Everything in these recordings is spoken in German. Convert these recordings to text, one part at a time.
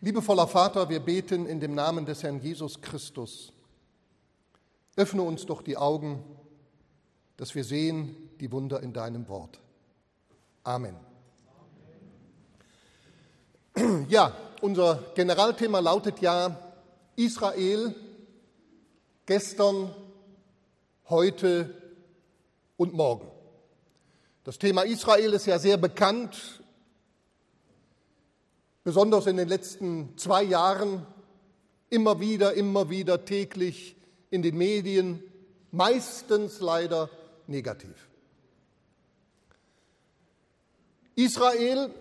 Liebevoller Vater, wir beten in dem Namen des Herrn Jesus Christus. Öffne uns doch die Augen, dass wir sehen die Wunder in deinem Wort. Amen. Ja, unser Generalthema lautet ja Israel, gestern, heute und morgen. Das Thema Israel ist ja sehr bekannt, besonders in den letzten 2 Jahren, immer wieder täglich in den Medien, meistens leider negativ. Israel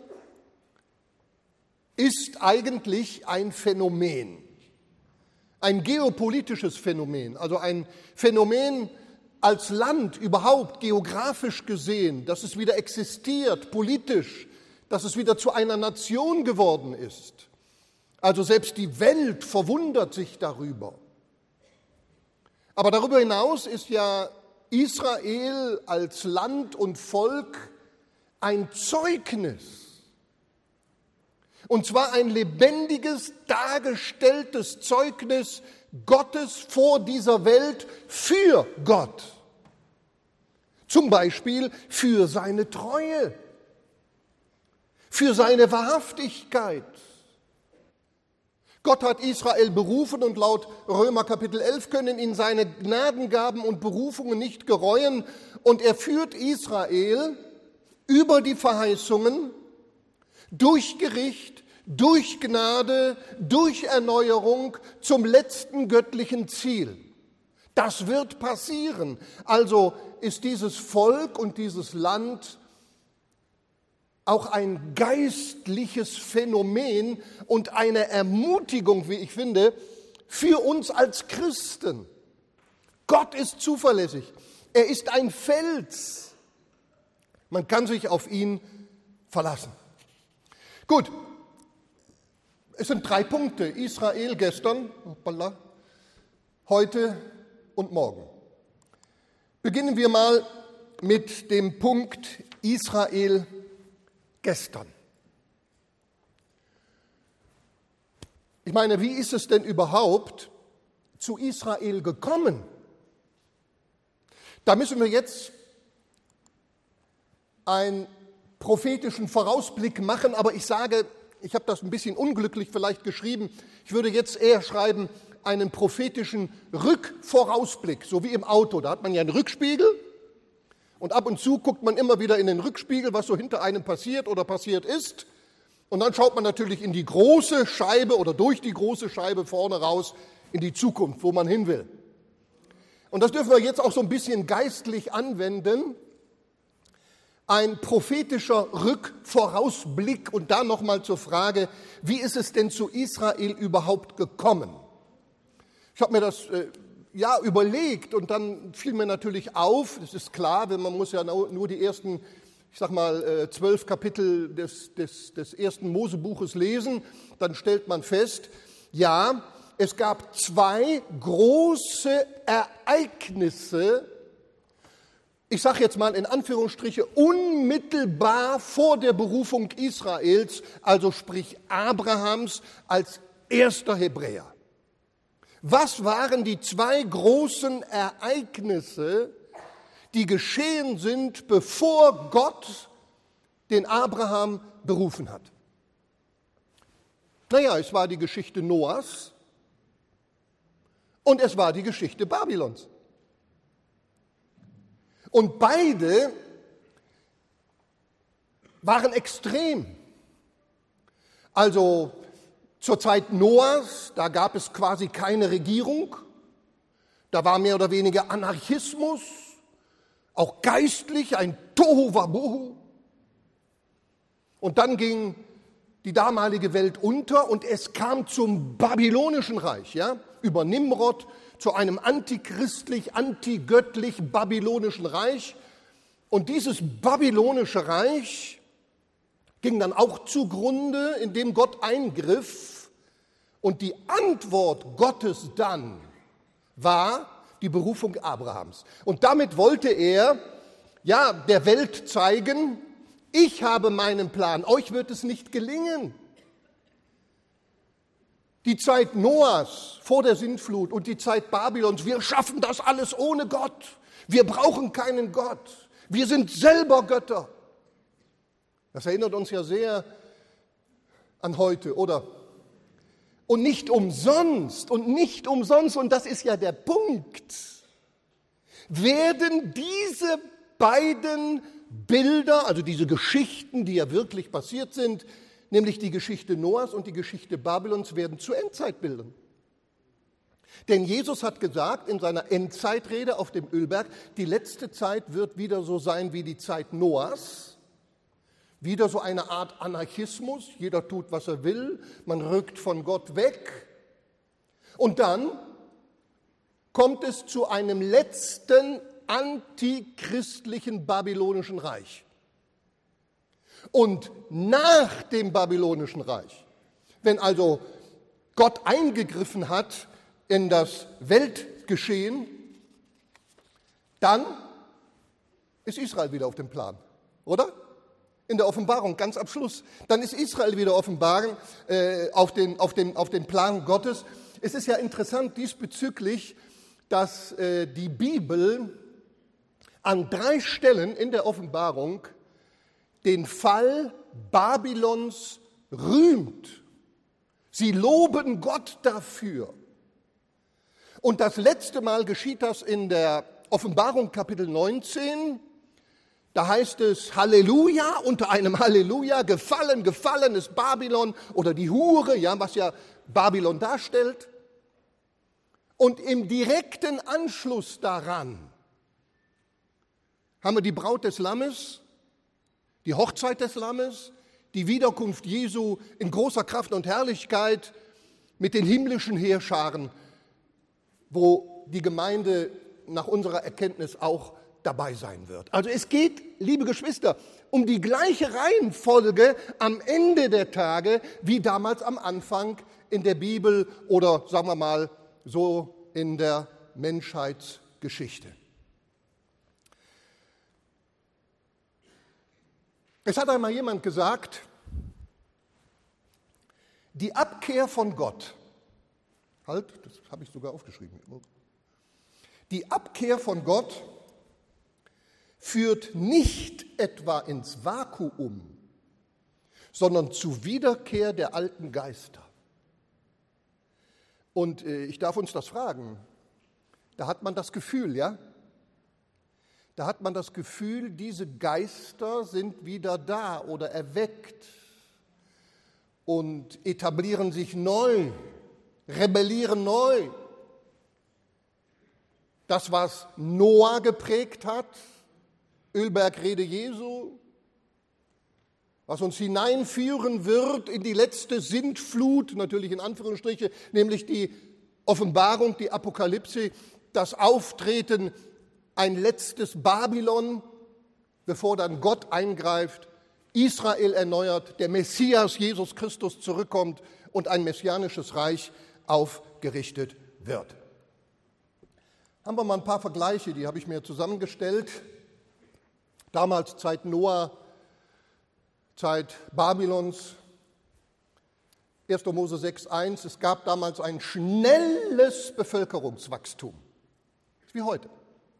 ist eigentlich ein Phänomen, ein geopolitisches Phänomen, also ein Phänomen als Land überhaupt geografisch gesehen, dass es wieder existiert, politisch, dass es wieder zu einer Nation geworden ist. Also selbst die Welt verwundert sich darüber. Aber darüber hinaus ist ja Israel als Land und Volk ein Zeugnis. Und zwar ein lebendiges, dargestelltes Zeugnis Gottes vor dieser Welt für Gott. Zum Beispiel für seine Treue, für seine Wahrhaftigkeit. Gott hat Israel berufen und laut Römer Kapitel 11 können ihn seine Gnadengaben und Berufungen nicht gereuen. Und er führt Israel über die Verheißungen durch Gericht, durch Gnade, durch Erneuerung zum letzten göttlichen Ziel. Das wird passieren. Also ist dieses Volk und dieses Land auch ein geistliches Phänomen und eine Ermutigung, wie ich finde, für uns als Christen. Gott ist zuverlässig. Er ist ein Fels. Man kann sich auf ihn verlassen. Gut, es sind 3 Punkte. Israel gestern, heute und morgen. Beginnen wir mal mit dem Punkt Israel gestern. Ich meine, wie ist es denn überhaupt zu Israel gekommen? Da müssen wir jetzt einen prophetischen Vorausblick machen, aber ich sage, ich habe das ein bisschen unglücklich vielleicht geschrieben, ich würde jetzt eher schreiben, einen prophetischen Rückvorausblick, so wie im Auto, da hat man ja einen Rückspiegel und ab und zu guckt man immer wieder in den Rückspiegel, was so hinter einem passiert oder passiert ist und dann schaut man natürlich in die große Scheibe oder durch die große Scheibe vorne raus in die Zukunft, wo man hin will. Und das dürfen wir jetzt auch so ein bisschen geistlich anwenden. Ein prophetischer Rückvorausblick und da nochmal zur Frage, wie ist es denn zu Israel überhaupt gekommen? Ich habe mir das überlegt und dann fiel mir natürlich auf, das ist klar, man muss ja nur die ersten, 12 Kapitel des ersten Mosebuches lesen, dann stellt man fest, ja, es gab 2 große Ereignisse, ich sage jetzt mal in Anführungsstriche, unmittelbar vor der Berufung Israels, also sprich Abrahams als erster Hebräer. Was waren die 2 großen Ereignisse, die geschehen sind, bevor Gott den Abraham berufen hat? Naja, es war die Geschichte Noahs und es war die Geschichte Babylons. Und beide waren extrem. Also zur Zeit Noahs, da gab es quasi keine Regierung, da war mehr oder weniger Anarchismus, auch geistlich ein Tohuwabohu. Und dann ging die damalige Welt unter und es kam zum babylonischen Reich, ja, über Nimrod, zu einem antichristlich, antigöttlich babylonischen Reich. Und dieses babylonische Reich ging dann auch zugrunde, indem Gott eingriff. Und die Antwort Gottes dann war die Berufung Abrahams. Und damit wollte er der Welt zeigen, ich habe meinen Plan, euch wird es nicht gelingen. Die Zeit Noahs vor der Sintflut und die Zeit Babylons, wir schaffen das alles ohne Gott. Wir brauchen keinen Gott. Wir sind selber Götter. Das erinnert uns ja sehr an heute, oder? Und nicht umsonst, und das ist ja der Punkt, werden diese beiden Bilder, also diese Geschichten, die ja wirklich passiert sind, nämlich die Geschichte Noahs und die Geschichte Babylons, werden zu Endzeitbildern. Denn Jesus hat gesagt in seiner Endzeitrede auf dem Ölberg, die letzte Zeit wird wieder so sein wie die Zeit Noahs. Wieder so eine Art Anarchismus, jeder tut, was er will, man rückt von Gott weg. Und dann kommt es zu einem letzten antichristlichen babylonischen Reich. Und nach dem babylonischen Reich, wenn also Gott eingegriffen hat in das Weltgeschehen, dann ist Israel wieder auf dem Plan, oder? In der Offenbarung, ganz am Schluss. Dann ist Israel wieder offenbaren auf den Plan Gottes. Es ist ja interessant diesbezüglich, dass die Bibel an 3 Stellen in der Offenbarung den Fall Babylons rühmt. Sie loben Gott dafür. Und das letzte Mal geschieht das in der Offenbarung Kapitel 19. Da heißt es Halleluja, unter einem Halleluja, gefallen, gefallen ist Babylon oder die Hure, ja, was ja Babylon darstellt. Und im direkten Anschluss daran haben wir die Braut des Lammes, die Hochzeit des Lammes, die Wiederkunft Jesu in großer Kraft und Herrlichkeit mit den himmlischen Heerscharen, wo die Gemeinde nach unserer Erkenntnis auch dabei sein wird. Also es geht, liebe Geschwister, um die gleiche Reihenfolge am Ende der Tage wie damals am Anfang in der Bibel oder sagen wir mal so in der Menschheitsgeschichte. Es hat einmal jemand gesagt, die Abkehr von Gott, das habe ich sogar aufgeschrieben, die Abkehr von Gott führt nicht etwa ins Vakuum, sondern zur Wiederkehr der alten Geister. Und ich darf uns das fragen, da hat man das Gefühl, ja? Da hat man das Gefühl, diese Geister sind wieder da oder erweckt und etablieren sich neu, rebellieren neu. Das, was Noah geprägt hat, Ölbergrede Jesu, was uns hineinführen wird in die letzte Sintflut, natürlich in Anführungsstriche, nämlich die Offenbarung, die Apokalypse, das Auftreten, ein letztes Babylon, bevor dann Gott eingreift, Israel erneuert, der Messias Jesus Christus zurückkommt und ein messianisches Reich aufgerichtet wird. Haben wir mal ein paar Vergleiche, die habe ich mir zusammengestellt. Damals Zeit Noah, Zeit Babylons, 1. Mose 6,1, es gab damals ein schnelles Bevölkerungswachstum, wie heute.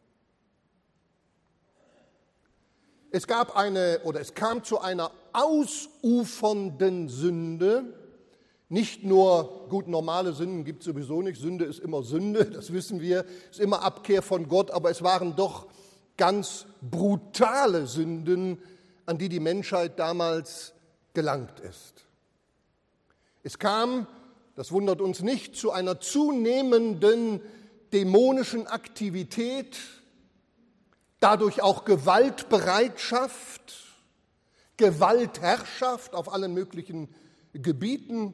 Es kam zu einer ausufernden Sünde. Nicht nur, gut, normale Sünden gibt es sowieso nicht, Sünde ist immer Sünde, das wissen wir, ist immer Abkehr von Gott, aber es waren doch ganz brutale Sünden, an die die Menschheit damals gelangt ist. Es kam, das wundert uns nicht, zu einer zunehmenden dämonischen Aktivität, dadurch auch Gewaltbereitschaft, Gewaltherrschaft auf allen möglichen Gebieten.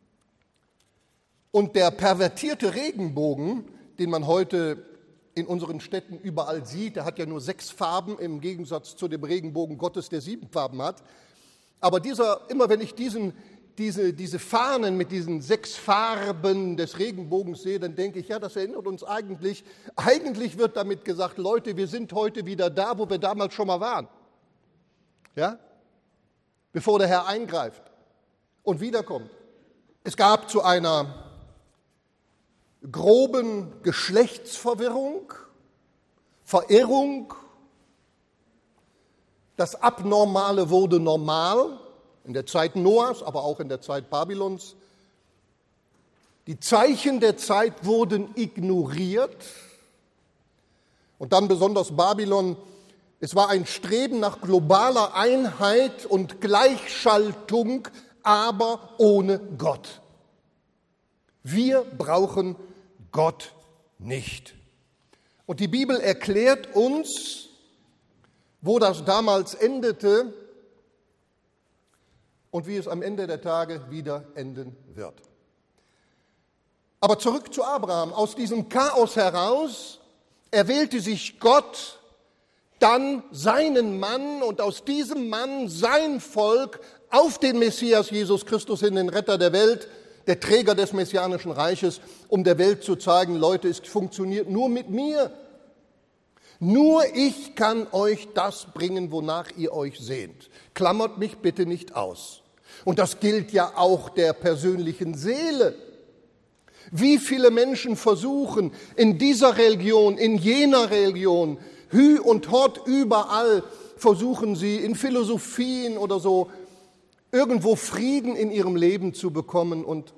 Und der pervertierte Regenbogen, den man heute in unseren Städten überall sieht, der hat ja nur 6 Farben im Gegensatz zu dem Regenbogen Gottes, der 7 Farben hat. Aber immer wenn ich diese Fahnen mit diesen 6 Farben des Regenbogens sehe, dann denke ich, ja, das erinnert uns eigentlich wird damit gesagt, Leute, wir sind heute wieder da, wo wir damals schon mal waren. Ja? Bevor der Herr eingreift und wiederkommt. Es gab zu einer groben Geschlechtsverwirrung, Verirrung. Das Abnormale wurde normal, in der Zeit Noahs, aber auch in der Zeit Babylons. Die Zeichen der Zeit wurden ignoriert. Und dann besonders Babylon. Es war ein Streben nach globaler Einheit und Gleichschaltung, aber ohne Gott. Wir brauchen Gott nicht. Und die Bibel erklärt uns, wo das damals endete und wie es am Ende der Tage wieder enden wird. Aber zurück zu Abraham. Aus diesem Chaos heraus erwählte sich Gott dann seinen Mann und aus diesem Mann sein Volk auf den Messias Jesus Christus hin, den Retter der Welt, der Träger des messianischen Reiches, um der Welt zu zeigen, Leute, es funktioniert nur mit mir. Nur ich kann euch das bringen, wonach ihr euch sehnt. Klammert mich bitte nicht aus. Und das gilt ja auch der persönlichen Seele. Wie viele Menschen versuchen, in dieser Religion, in jener Religion, hü und hort, überall versuchen sie in Philosophien oder so irgendwo Frieden in ihrem Leben zu bekommen und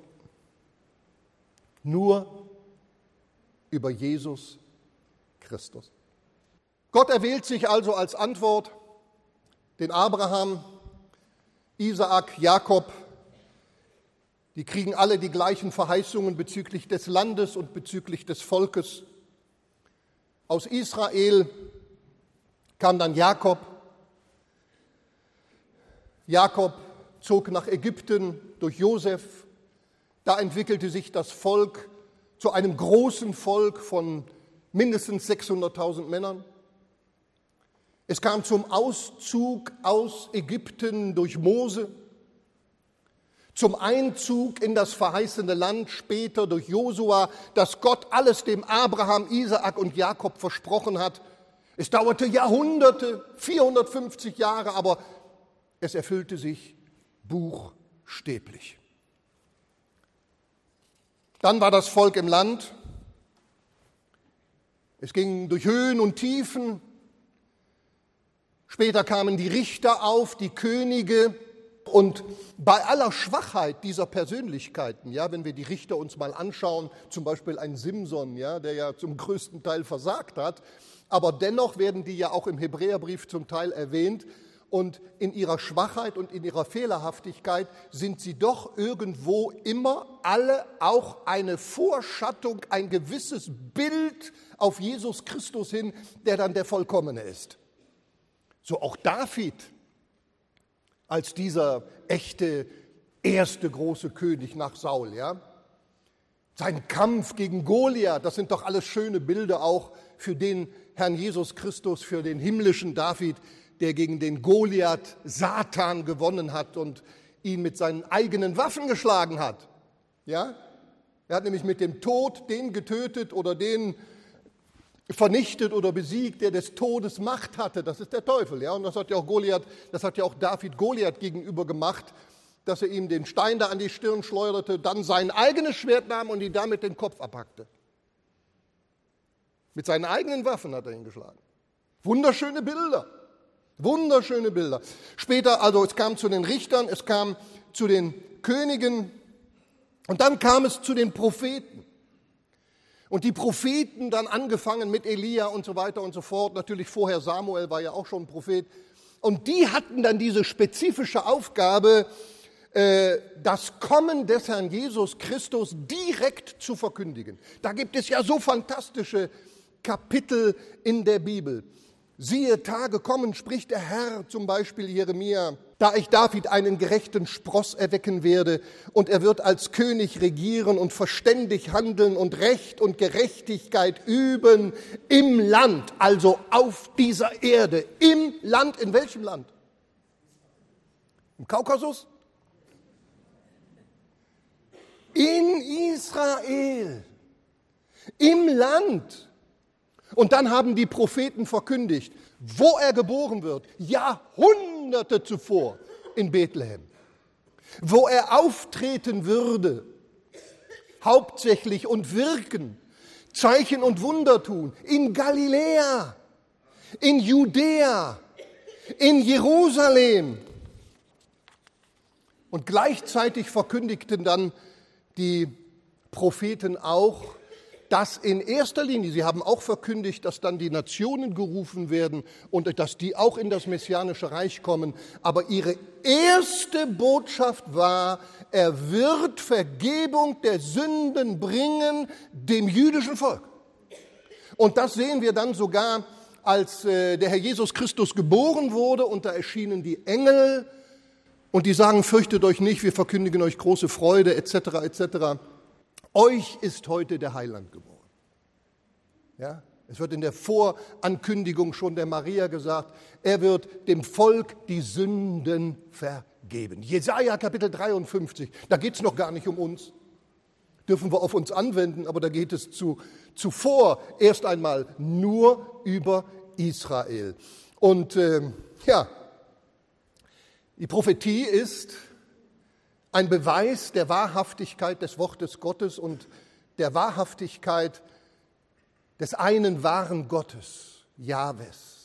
nur über Jesus Christus. Gott erwählt sich also als Antwort den Abraham, Isaak, Jakob. Die kriegen alle die gleichen Verheißungen bezüglich des Landes und bezüglich des Volkes. Aus Israel kam dann Jakob. Jakob zog nach Ägypten durch Josef. Da entwickelte sich das Volk zu einem großen Volk von mindestens 600.000 Männern. Es kam zum Auszug aus Ägypten durch Mose, zum Einzug in das verheißene Land später durch Josua, dass Gott alles dem Abraham, Isaak und Jakob versprochen hat. Es dauerte Jahrhunderte, 450 Jahre, aber es erfüllte sich buchstäblich. Dann war das Volk im Land. Es ging durch Höhen und Tiefen. Später kamen die Richter auf, die Könige. Und bei aller Schwachheit dieser Persönlichkeiten, ja, wenn wir die Richter uns mal anschauen, zum Beispiel ein Simson, ja, der ja zum größten Teil versagt hat, aber dennoch werden die ja auch im Hebräerbrief zum Teil erwähnt. Und in ihrer Schwachheit und in ihrer Fehlerhaftigkeit sind sie doch irgendwo immer alle auch eine Vorschattung, ein gewisses Bild auf Jesus Christus hin, der dann der Vollkommene ist. So auch David als dieser echte erste große König nach Saul. Ja? Sein Kampf gegen Goliath, das sind doch alles schöne Bilder auch für den Herrn Jesus Christus, für den himmlischen David, der gegen den Goliath Satan gewonnen hat und ihn mit seinen eigenen Waffen geschlagen hat. Ja? Er hat nämlich mit dem Tod den getötet oder den vernichtet oder besiegt, der des Todes Macht hatte. Das ist der Teufel. Ja? Und das hat ja auch David Goliath gegenüber gemacht, dass er ihm den Stein da an die Stirn schleuderte, dann sein eigenes Schwert nahm und ihm damit den Kopf abhackte. Mit seinen eigenen Waffen hat er ihn geschlagen. Wunderschöne Bilder. Wunderschöne Bilder. Später, also es kam zu den Richtern, es kam zu den Königen und dann kam es zu den Propheten. Und die Propheten dann angefangen mit Elia und so weiter und so fort. Natürlich vorher Samuel war ja auch schon ein Prophet. Und die hatten dann diese spezifische Aufgabe, das Kommen des Herrn Jesus Christus direkt zu verkündigen. Da gibt es ja so fantastische Kapitel in der Bibel. Siehe, Tage kommen, spricht der Herr, zum Beispiel Jeremia, da ich David einen gerechten Spross erwecken werde und er wird als König regieren und verständig handeln und Recht und Gerechtigkeit üben im Land, also auf dieser Erde. Im Land, in welchem Land? Im Kaukasus? In Israel. Im Land. Und dann haben die Propheten verkündigt, wo er geboren wird, Jahrhunderte zuvor in Bethlehem. wo er auftreten würde, hauptsächlich und wirken, Zeichen und Wunder tun, in Galiläa, in Judäa, in Jerusalem. Und gleichzeitig verkündigten dann die Propheten auch, dass in erster Linie, sie haben auch verkündigt, dass dann die Nationen gerufen werden und dass die auch in das messianische Reich kommen. Aber ihre erste Botschaft war, er wird Vergebung der Sünden bringen dem jüdischen Volk. Und das sehen wir dann sogar, als der Herr Jesus Christus geboren wurde und da erschienen die Engel und die sagen, fürchtet euch nicht, wir verkündigen euch große Freude etc. etc. Euch ist heute der Heiland geboren. Ja, es wird in der Vorankündigung schon der Maria gesagt, er wird dem Volk die Sünden vergeben. Jesaja Kapitel 53, da geht es noch gar nicht um uns. Dürfen wir auf uns anwenden, aber da geht es zuvor erst einmal nur über Israel. Und die Prophetie ist ein Beweis der Wahrhaftigkeit des Wortes Gottes und der Wahrhaftigkeit des einen wahren Gottes, Jahwes.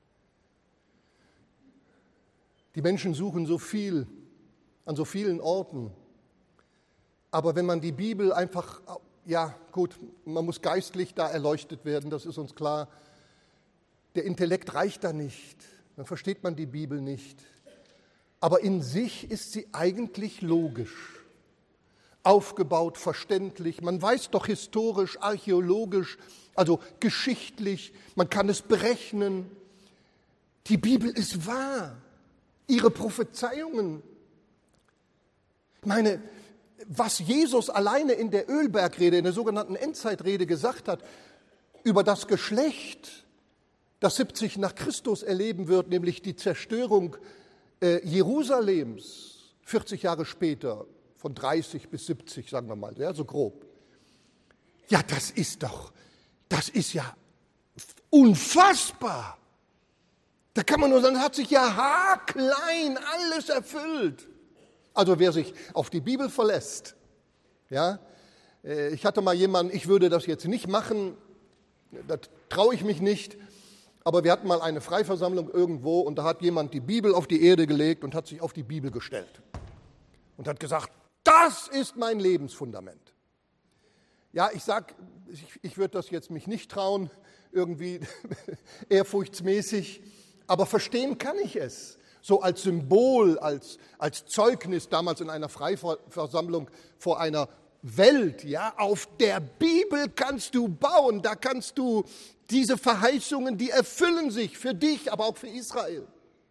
Die Menschen suchen so viel an so vielen Orten, aber wenn man die Bibel einfach, ja gut, man muss geistlich da erleuchtet werden, das ist uns klar, der Intellekt reicht da nicht, dann versteht man die Bibel nicht. Aber in sich ist sie eigentlich logisch, aufgebaut, verständlich. Man weiß doch historisch, archäologisch, also geschichtlich, man kann es berechnen. Die Bibel ist wahr, ihre Prophezeiungen. Ich meine, was Jesus alleine in der Ölbergrede, in der sogenannten Endzeitrede gesagt hat, über das Geschlecht, das 70 nach Christus erleben wird, nämlich die Zerstörung Jerusalems, 40 Jahre später, von 30 bis 70, sagen wir mal, ja, so grob. Ja, das ist ja unfassbar. Da kann man nur sagen, hat sich ja haarklein alles erfüllt. Also wer sich auf die Bibel verlässt, ja, ich hatte mal jemanden, ich würde das jetzt nicht machen, da traue ich mich nicht, aber wir hatten mal eine Freiversammlung irgendwo und da hat jemand die Bibel auf die Erde gelegt und hat sich auf die Bibel gestellt und hat gesagt, das ist mein Lebensfundament. Ja, ich würde das jetzt mich nicht trauen, irgendwie ehrfurchtsmäßig, aber verstehen kann ich es. So als Symbol, als Zeugnis damals in einer Freiversammlung vor einer Welt, ja, auf der Bibel kannst du bauen, da kannst du diese Verheißungen, die erfüllen sich für dich, aber auch für Israel.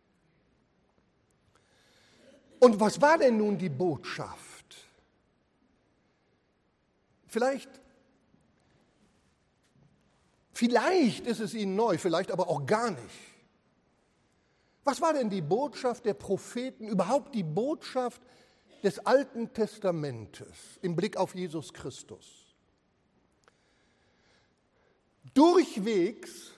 Und was war denn nun die Botschaft? Vielleicht ist es Ihnen neu, vielleicht aber auch gar nicht. Was war denn die Botschaft der Propheten, überhaupt die Botschaft des Alten Testamentes im Blick auf Jesus Christus? Durchwegs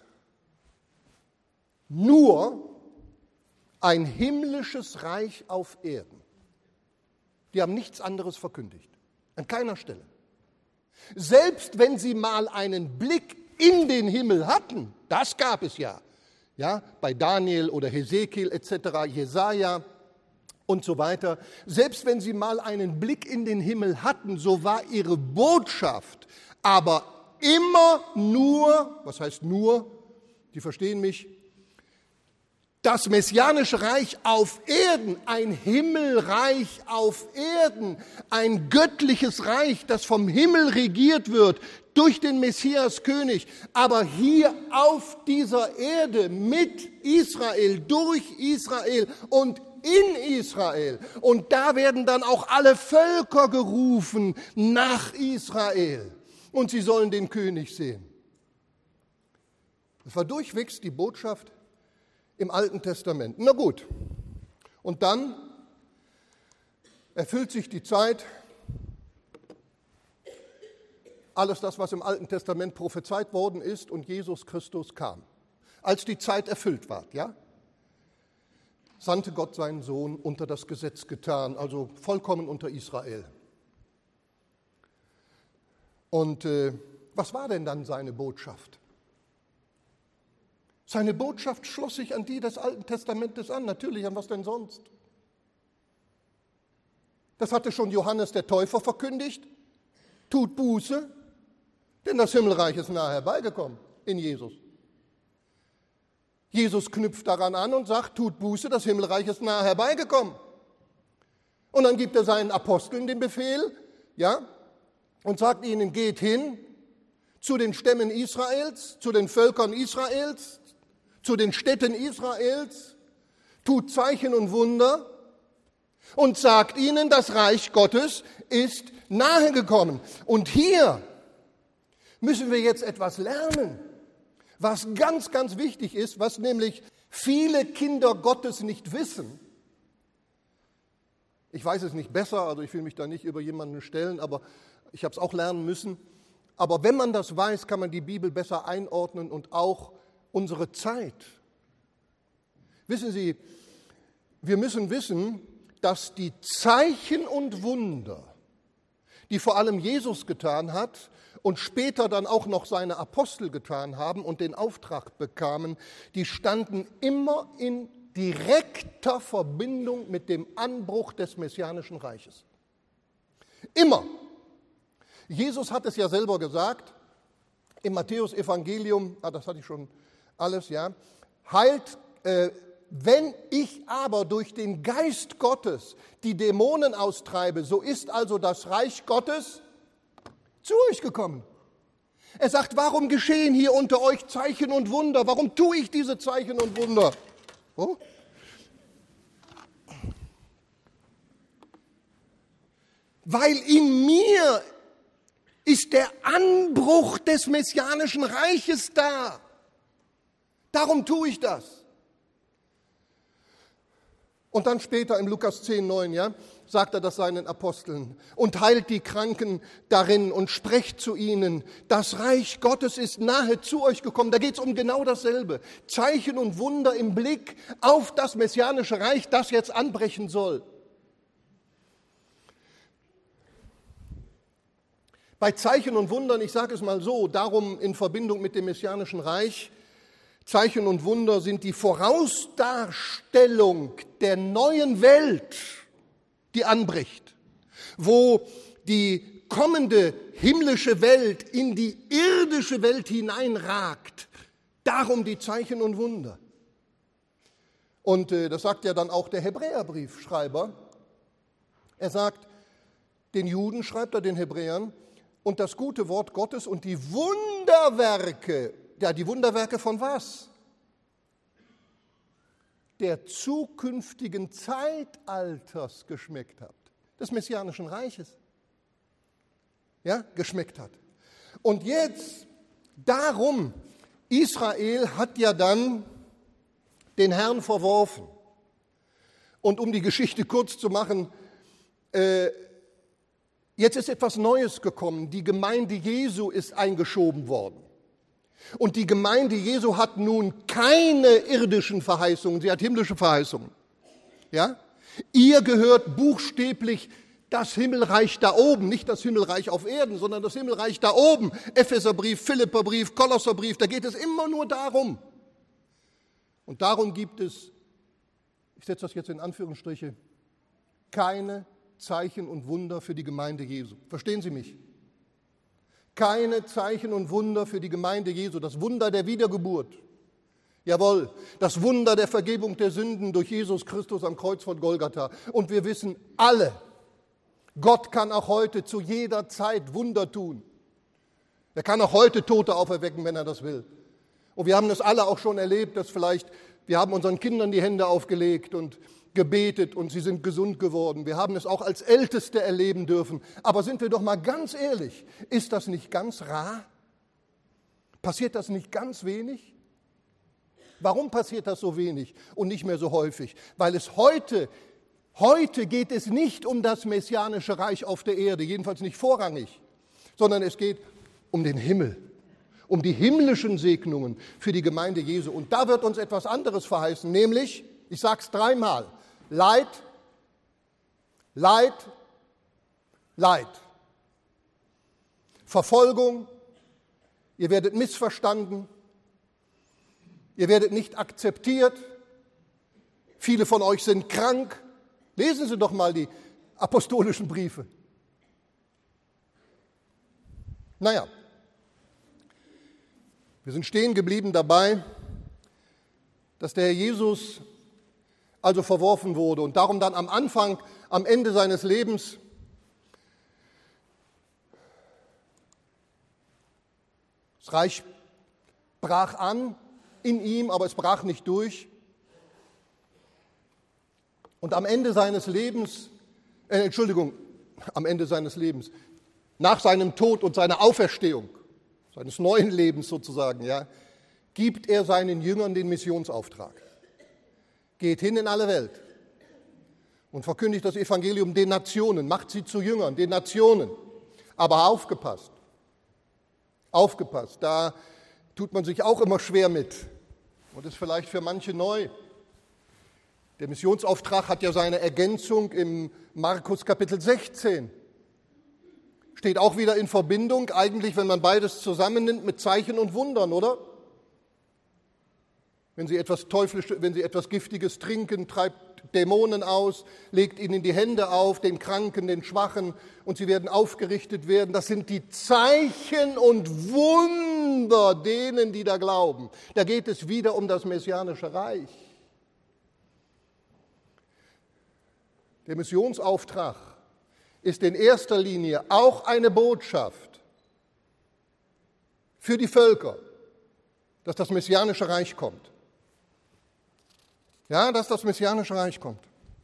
nur ein himmlisches Reich auf Erden. Die haben nichts anderes verkündigt, an keiner Stelle. Selbst wenn sie mal einen Blick in den Himmel hatten, das gab es ja, bei Daniel oder Hesekiel etc., Jesaja und so weiter, selbst wenn sie mal einen Blick in den Himmel hatten, so war ihre Botschaft aber immer nur, was heißt nur, die verstehen mich, das messianische Reich auf Erden, ein Himmelreich auf Erden, ein göttliches Reich, das vom Himmel regiert wird durch den Messias König, aber hier auf dieser Erde mit Israel, durch Israel und in Israel. Und da werden dann auch alle Völker gerufen nach Israel. Und sie sollen den König sehen. Das war durchwegs die Botschaft im Alten Testament. Na gut, und dann erfüllt sich die Zeit, alles das, was im Alten Testament prophezeit worden ist, und Jesus Christus kam, als die Zeit erfüllt war, ja? sandte Gott seinen Sohn unter das Gesetz getan, also vollkommen unter Israel. Und was war denn dann seine Botschaft? Seine Botschaft schloss sich an die des Alten Testamentes an, natürlich, an was denn sonst? Das hatte schon Johannes der Täufer verkündigt. Tut Buße, denn das Himmelreich ist nahe herbeigekommen in Jesus. Jesus knüpft daran an und sagt, tut Buße, das Himmelreich ist nahe herbeigekommen. Und dann gibt er seinen Aposteln den Befehl, ja, und sagt ihnen, geht hin zu den Stämmen Israels, zu den Völkern Israels, zu den Städten Israels, tut Zeichen und Wunder und sagt ihnen, das Reich Gottes ist nahe gekommen. Und hier müssen wir jetzt etwas lernen, was ganz, ganz wichtig ist, was nämlich viele Kinder Gottes nicht wissen. Ich weiß es nicht besser, also ich will mich da nicht über jemanden stellen, aber ich habe es auch lernen müssen. Aber wenn man das weiß, kann man die Bibel besser einordnen und auch unsere Zeit. Wissen Sie, wir müssen wissen, dass die Zeichen und Wunder, die vor allem Jesus getan hat und später dann auch noch seine Apostel getan haben und den Auftrag bekamen, die standen immer in direkter Verbindung mit dem Anbruch des Messianischen Reiches. Immer. Jesus hat es ja selber gesagt, im Matthäus-Evangelium, das hatte ich schon alles, ja, wenn ich aber durch den Geist Gottes die Dämonen austreibe, so ist also das Reich Gottes zu euch gekommen. Er sagt, warum geschehen hier unter euch Zeichen und Wunder? Warum tue ich diese Zeichen und Wunder? Oh? Weil in mir ist der Anbruch des Messianischen Reiches da. Darum tue ich das. Und dann später im Lukas 10,9, ja, sagt er das seinen Aposteln und heilt die Kranken darin und sprecht zu ihnen, das Reich Gottes ist nahe zu euch gekommen. Da geht es um genau dasselbe. Zeichen und Wunder im Blick auf das Messianische Reich, das jetzt anbrechen soll. Bei Zeichen und Wundern, ich sage es mal so, darum in Verbindung mit dem Messianischen Reich, Zeichen und Wunder sind die Vorausdarstellung der neuen Welt, die anbricht, wo die kommende himmlische Welt in die irdische Welt hineinragt. Darum die Zeichen und Wunder. Und das sagt ja dann auch der Hebräerbriefschreiber. Er sagt, den Juden schreibt er, den Hebräern, und das gute Wort Gottes und die Wunderwerke, ja, die Wunderwerke von was? Der zukünftigen Zeitalters geschmeckt habt, des Messianischen Reiches, ja, geschmeckt hat. Und jetzt, darum, Israel hat ja dann den Herrn verworfen. Und um die Geschichte kurz zu machen, jetzt ist etwas Neues gekommen. Die Gemeinde Jesu ist eingeschoben worden. Und die Gemeinde Jesu hat nun keine irdischen Verheißungen, sie hat himmlische Verheißungen. Ja? Ihr gehört buchstäblich das Himmelreich da oben, nicht das Himmelreich auf Erden, sondern das Himmelreich da oben. Epheserbrief, Philipperbrief, Kolosserbrief, da geht es immer nur darum. Und darum gibt es, ich setze das jetzt in Anführungsstriche, keine Zeichen und Wunder für die Gemeinde Jesu. Verstehen Sie mich? Keine Zeichen und Wunder für die Gemeinde Jesu. Das Wunder der Wiedergeburt. Jawohl, das Wunder der Vergebung der Sünden durch Jesus Christus am Kreuz von Golgatha. Und wir wissen alle, Gott kann auch heute zu jeder Zeit Wunder tun. Er kann auch heute Tote auferwecken, wenn er das will. Und wir haben das alle auch schon erlebt, dass vielleicht, wir haben unseren Kindern die Hände aufgelegt und gebetet und sie sind gesund geworden. Wir haben es auch als Älteste erleben dürfen. Aber sind wir doch mal ganz ehrlich, ist das nicht ganz rar? Passiert das nicht ganz wenig? Warum passiert das so wenig und nicht mehr so häufig? Weil es heute geht es nicht um das Messianische Reich auf der Erde, jedenfalls nicht vorrangig, sondern es geht um den Himmel, um die himmlischen Segnungen für die Gemeinde Jesu. Und da wird uns etwas anderes verheißen, nämlich Ich sage es 3-mal. Leid, Leid, Leid. Verfolgung, ihr werdet missverstanden, ihr werdet nicht akzeptiert, viele von euch sind krank. Lesen Sie doch mal die apostolischen Briefe. Naja, wir sind stehen geblieben dabei, dass der Herr Jesus also verworfen wurde und darum dann am Ende seines Lebens das Reich brach an in ihm, aber es brach nicht durch. Und am Ende seines Lebens, nach seinem Tod und seiner Auferstehung, seines neuen Lebens sozusagen, ja, gibt er seinen Jüngern den Missionsauftrag. Geht hin in alle Welt und verkündigt das Evangelium den Nationen, macht sie zu Jüngern, den Nationen. Aber aufgepasst, da tut man sich auch immer schwer mit und ist vielleicht für manche neu. Der Missionsauftrag hat ja seine Ergänzung im Markus Kapitel 16. Steht auch wieder in Verbindung, eigentlich, wenn man beides zusammennimmt, mit Zeichen und Wundern, oder? Wenn sie etwas Giftiges trinken, treibt Dämonen aus, legt ihnen die Hände auf, den Kranken, den Schwachen, und sie werden aufgerichtet werden. Das sind die Zeichen und Wunder denen, die da glauben. Da geht es wieder um das messianische Reich. Der Missionsauftrag ist in erster Linie auch eine Botschaft für die Völker, dass das messianische Reich kommt. Ja, dass das messianische Reich kommt.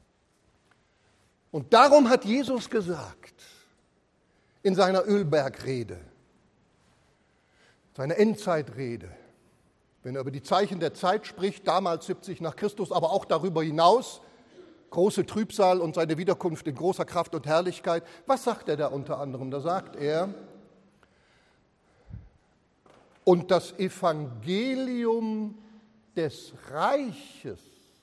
Und darum hat Jesus gesagt, in seiner Ölbergrede, seiner Endzeitrede, wenn er über die Zeichen der Zeit spricht, damals 70 nach Christus, aber auch darüber hinaus, große Trübsal und seine Wiederkunft in großer Kraft und Herrlichkeit. Was sagt er da unter anderem? Da sagt er, und das Evangelium des Reiches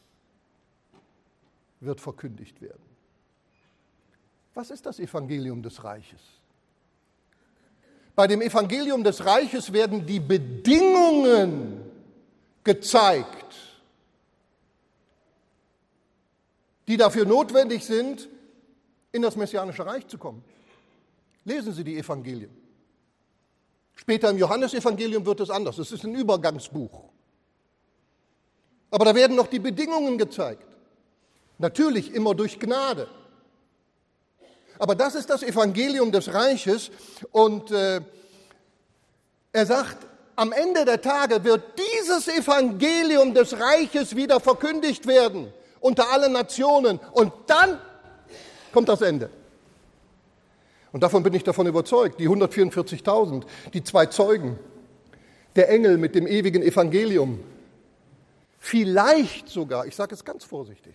wird verkündigt werden. Was ist das Evangelium des Reiches? Bei dem Evangelium des Reiches werden die Bedingungen gezeigt, die dafür notwendig sind, in das messianische Reich zu kommen. Lesen Sie die Evangelien. Später im Johannesevangelium wird es anders. Es ist ein Übergangsbuch. Aber da werden noch die Bedingungen gezeigt. Natürlich immer durch Gnade. Aber das ist das Evangelium des Reiches. Und er sagt, am Ende der Tage wird dieses Evangelium des Reiches wieder verkündigt werden unter allen Nationen. Und dann kommt das Ende. Und davon bin ich überzeugt, die 144.000, die 2 Zeugen, der Engel mit dem ewigen Evangelium, vielleicht sogar, ich sage es ganz vorsichtig,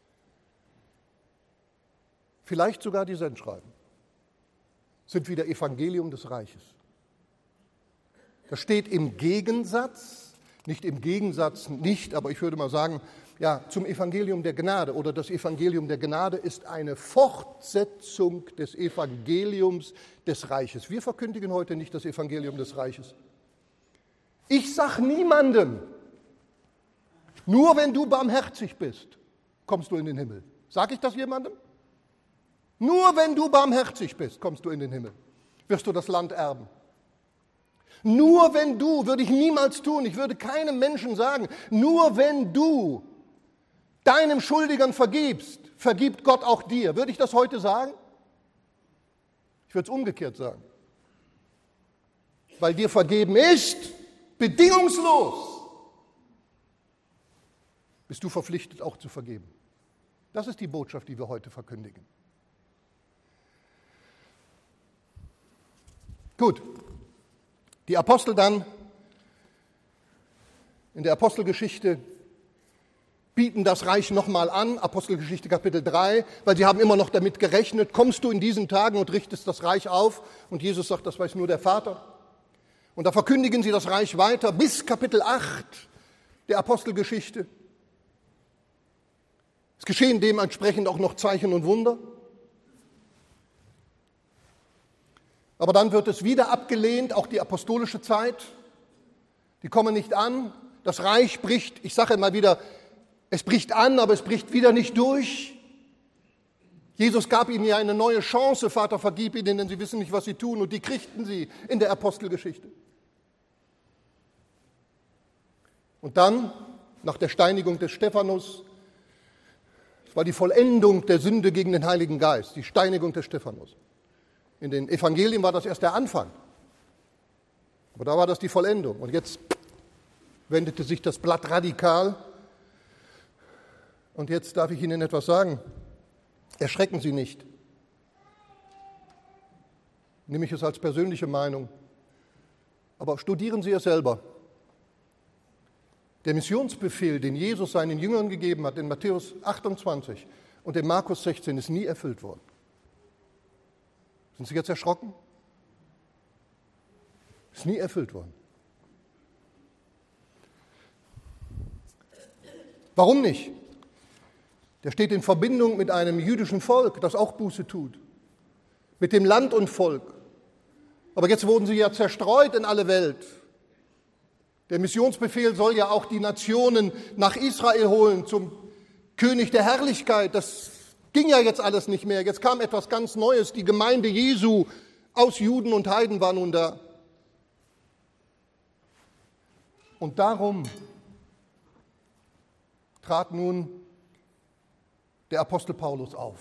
vielleicht sogar die Sendschreiben, sind wieder Evangelium des Reiches. Das steht im Gegensatz, aber ich würde mal sagen, ja, zum Evangelium der Gnade oder das Evangelium der Gnade ist eine Fortsetzung des Evangeliums des Reiches. Wir verkündigen heute nicht das Evangelium des Reiches. Ich sage niemandem, nur wenn du barmherzig bist, kommst du in den Himmel. Sage ich das jemandem? Nur wenn du barmherzig bist, kommst du in den Himmel, wirst du das Land erben. Nur wenn du, würde ich niemals tun, ich würde keinem Menschen sagen, nur wenn du deinem Schuldigern vergibst, vergibt Gott auch dir. Würde ich das heute sagen? Ich würde es umgekehrt sagen. Weil dir vergeben ist, bedingungslos, bist du verpflichtet auch zu vergeben. Das ist die Botschaft, die wir heute verkündigen. Gut, die Apostel dann in der Apostelgeschichte bieten das Reich nochmal an, Apostelgeschichte Kapitel 3, weil sie haben immer noch damit gerechnet, kommst du in diesen Tagen und richtest das Reich auf? Und Jesus sagt, das weiß nur der Vater. Und da verkündigen sie das Reich weiter bis Kapitel 8 der Apostelgeschichte. Es geschehen dementsprechend auch noch Zeichen und Wunder. Aber dann wird es wieder abgelehnt, auch die apostolische Zeit. Die kommen nicht an. Das Reich bricht, ich sage immer wieder, es bricht an, aber es bricht wieder nicht durch. Jesus gab ihnen ja eine neue Chance, Vater, vergib ihnen, denn sie wissen nicht, was sie tun. Und die kriegten sie in der Apostelgeschichte. Und dann, nach der Steinigung des Stephanus, es war die Vollendung der Sünde gegen den Heiligen Geist, die Steinigung des Stephanus. In den Evangelien war das erst der Anfang. Aber da war das die Vollendung. Und jetzt wendete sich das Blatt radikal. Und jetzt darf ich Ihnen etwas sagen. Erschrecken Sie nicht. Nehme ich es als persönliche Meinung. Aber studieren Sie es selber. Der Missionsbefehl, den Jesus seinen Jüngern gegeben hat, in Matthäus 28 und in Markus 16, ist nie erfüllt worden. Sind Sie jetzt erschrocken? Ist nie erfüllt worden. Warum nicht? Der steht in Verbindung mit einem jüdischen Volk, das auch Buße tut, mit dem Land und Volk. Aber jetzt wurden sie ja zerstreut in alle Welt. Der Missionsbefehl soll ja auch die Nationen nach Israel holen, zum König der Herrlichkeit. Das ging ja jetzt alles nicht mehr. Jetzt kam etwas ganz Neues. Die Gemeinde Jesu aus Juden und Heiden war nun da. Und darum trat nun der Apostel Paulus auf.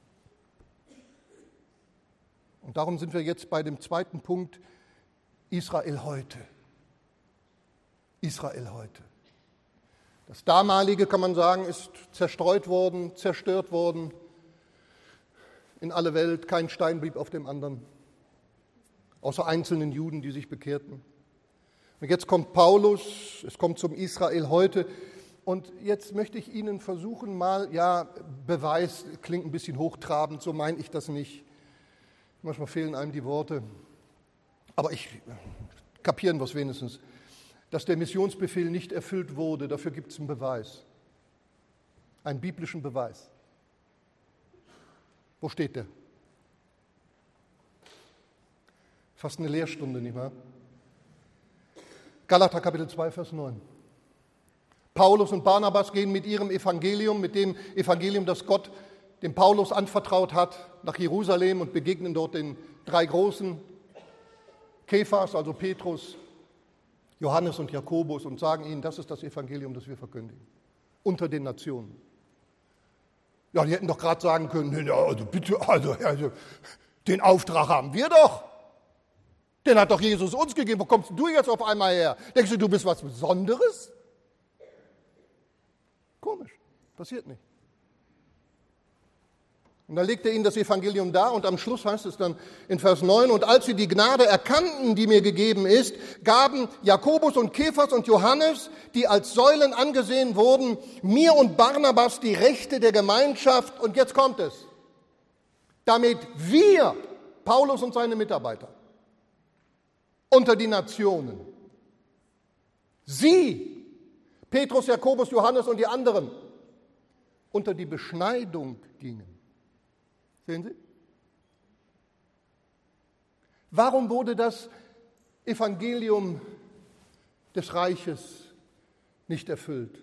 Und darum sind wir jetzt bei dem zweiten Punkt, Israel heute. Israel heute. Das damalige, kann man sagen, ist zerstreut worden, zerstört worden in alle Welt. Kein Stein blieb auf dem anderen, außer einzelnen Juden, die sich bekehrten. Und jetzt kommt Paulus, es kommt zum Israel heute. Und jetzt möchte ich Ihnen versuchen, mal, ja, Beweis klingt ein bisschen hochtrabend, so meine ich das nicht. Manchmal fehlen einem die Worte, aber kapieren wir es wenigstens. Dass der Missionsbefehl nicht erfüllt wurde, dafür gibt es einen Beweis, einen biblischen Beweis. Wo steht der? Fast eine Lehrstunde, nicht wahr? Galater Kapitel 2, Vers 9. Paulus und Barnabas gehen mit ihrem Evangelium, mit dem Evangelium, das Gott dem Paulus anvertraut hat, nach Jerusalem und begegnen dort den drei Großen, Kephas, also Petrus, Johannes und Jakobus, und sagen ihnen, das ist das Evangelium, das wir verkündigen, unter den Nationen. Ja, die hätten doch gerade sagen können, also bitte, also den Auftrag haben wir doch. Den hat doch Jesus uns gegeben. Wo kommst du jetzt auf einmal her? Denkst du, du bist was Besonderes? Komisch, passiert nicht. Und dann legt er ihnen das Evangelium dar und am Schluss heißt es dann in Vers 9, und als sie die Gnade erkannten, die mir gegeben ist, gaben Jakobus und Kephas und Johannes, die als Säulen angesehen wurden, mir und Barnabas die Rechte der Gemeinschaft, und jetzt kommt es, damit wir, Paulus und seine Mitarbeiter, unter die Nationen, sie, Petrus, Jakobus, Johannes und die anderen, unter die Beschneidung gingen. Sehen Sie? Warum wurde das Evangelium des Reiches nicht erfüllt?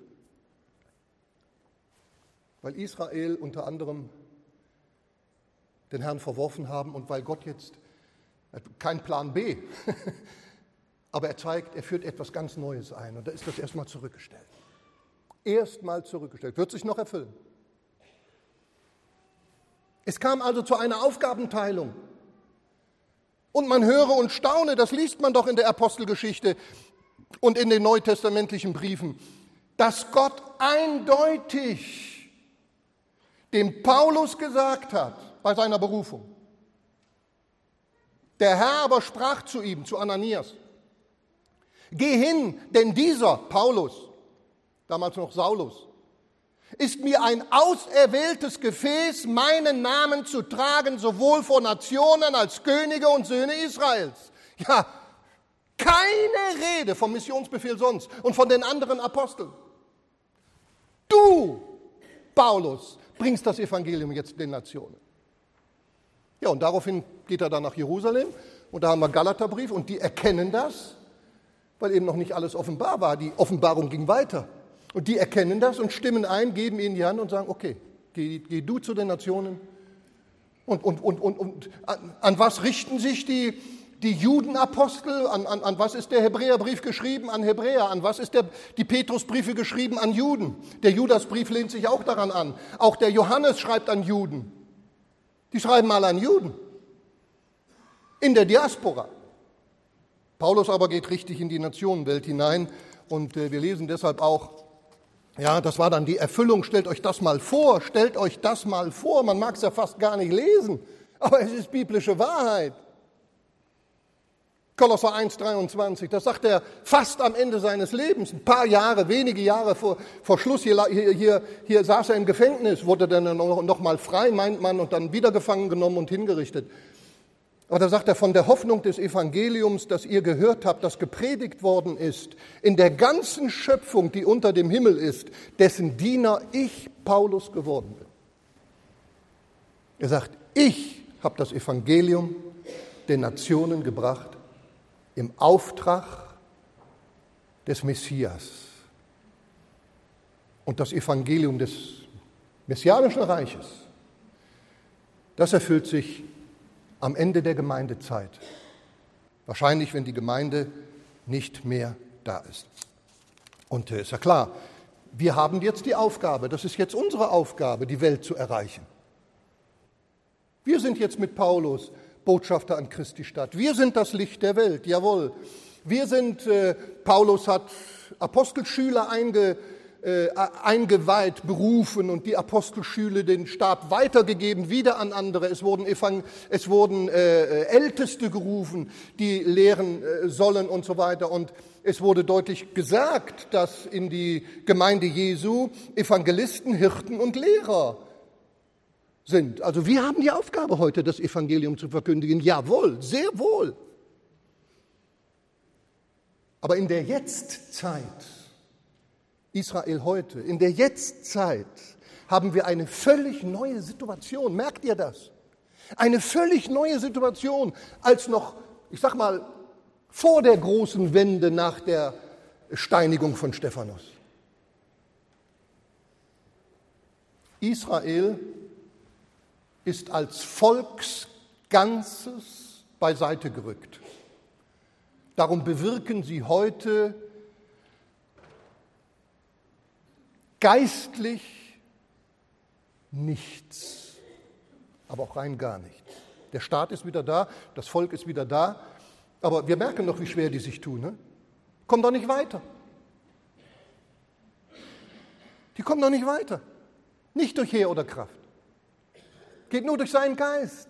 Weil Israel unter anderem den Herrn verworfen haben und weil Gott jetzt, kein Plan B, aber er zeigt, er führt etwas ganz Neues ein und da ist das erstmal zurückgestellt. Erstmal zurückgestellt. Wird sich noch erfüllen. Es kam also zu einer Aufgabenteilung. Und man höre und staune, das liest man doch in der Apostelgeschichte und in den neutestamentlichen Briefen, dass Gott eindeutig dem Paulus gesagt hat bei seiner Berufung. Der Herr aber sprach zu ihm, zu Ananias, geh hin, denn dieser Paulus, damals noch Saulus, ist mir ein auserwähltes Gefäß, meinen Namen zu tragen, sowohl vor Nationen als Könige und Söhne Israels. Ja, keine Rede vom Missionsbefehl sonst und von den anderen Aposteln. Du, Paulus, bringst das Evangelium jetzt den Nationen. Ja, und daraufhin geht er dann nach Jerusalem und da haben wir Galaterbrief und die erkennen das, weil eben noch nicht alles offenbar war. Die Offenbarung ging weiter. Und die erkennen das und stimmen ein, geben ihnen die Hand und sagen, okay, geh du zu den Nationen. Und an was richten sich die Judenapostel? An was ist der Hebräerbrief geschrieben? An Hebräer. An was ist die Petrusbriefe geschrieben? An Juden. Der Judasbrief lehnt sich auch daran an. Auch der Johannes schreibt an Juden. Die schreiben alle an Juden. In der Diaspora. Paulus aber geht richtig in die Nationenwelt hinein. Und wir lesen deshalb auch, ja, das war dann die Erfüllung. Stellt euch das mal vor. Stellt euch das mal vor. Man mag es ja fast gar nicht lesen. Aber es ist biblische Wahrheit. Kolosser 1,23, das sagt er fast am Ende seines Lebens, ein paar Jahre, wenige Jahre vor Schluss. Hier saß er im Gefängnis, wurde dann noch mal frei, meint man, und dann wieder gefangen genommen und hingerichtet. Aber da sagt er von der Hoffnung des Evangeliums, das ihr gehört habt, das gepredigt worden ist, in der ganzen Schöpfung, die unter dem Himmel ist, dessen Diener ich, Paulus, geworden bin. Er sagt, ich habe das Evangelium den Nationen gebracht, im Auftrag des Messias. Und das Evangelium des messianischen Reiches, das erfüllt sich am Ende der Gemeindezeit. Wahrscheinlich, wenn die Gemeinde nicht mehr da ist. Und ist ja klar, wir haben jetzt die Aufgabe, das ist jetzt unsere Aufgabe, die Welt zu erreichen. Wir sind jetzt mit Paulus Botschafter an Christi Stadt. Wir sind das Licht der Welt, jawohl. Wir sind, Paulus hat Apostelschüler eingeweiht, berufen und die Apostelschüler den Stab weitergegeben, wieder an andere. Es wurden Älteste gerufen, die lehren sollen und so weiter. Und es wurde deutlich gesagt, dass in die Gemeinde Jesu Evangelisten, Hirten und Lehrer sind. Also wir haben die Aufgabe heute, das Evangelium zu verkündigen. Jawohl, sehr wohl. Aber in der Jetztzeit, Israel heute, in der Jetztzeit haben wir eine völlig neue Situation. Merkt ihr das? Eine völlig neue Situation als noch, ich sag mal, vor der großen Wende nach der Steinigung von Stephanus. Israel ist als Volksganzes beiseite gerückt. Darum bewirken sie heute geistlich nichts, aber auch rein gar nichts. Der Staat ist wieder da, das Volk ist wieder da, aber wir merken doch, wie schwer die sich tun. Ne? Kommen doch nicht weiter. Die kommen doch nicht weiter. Nicht durch Heer oder Kraft. Geht nur durch seinen Geist.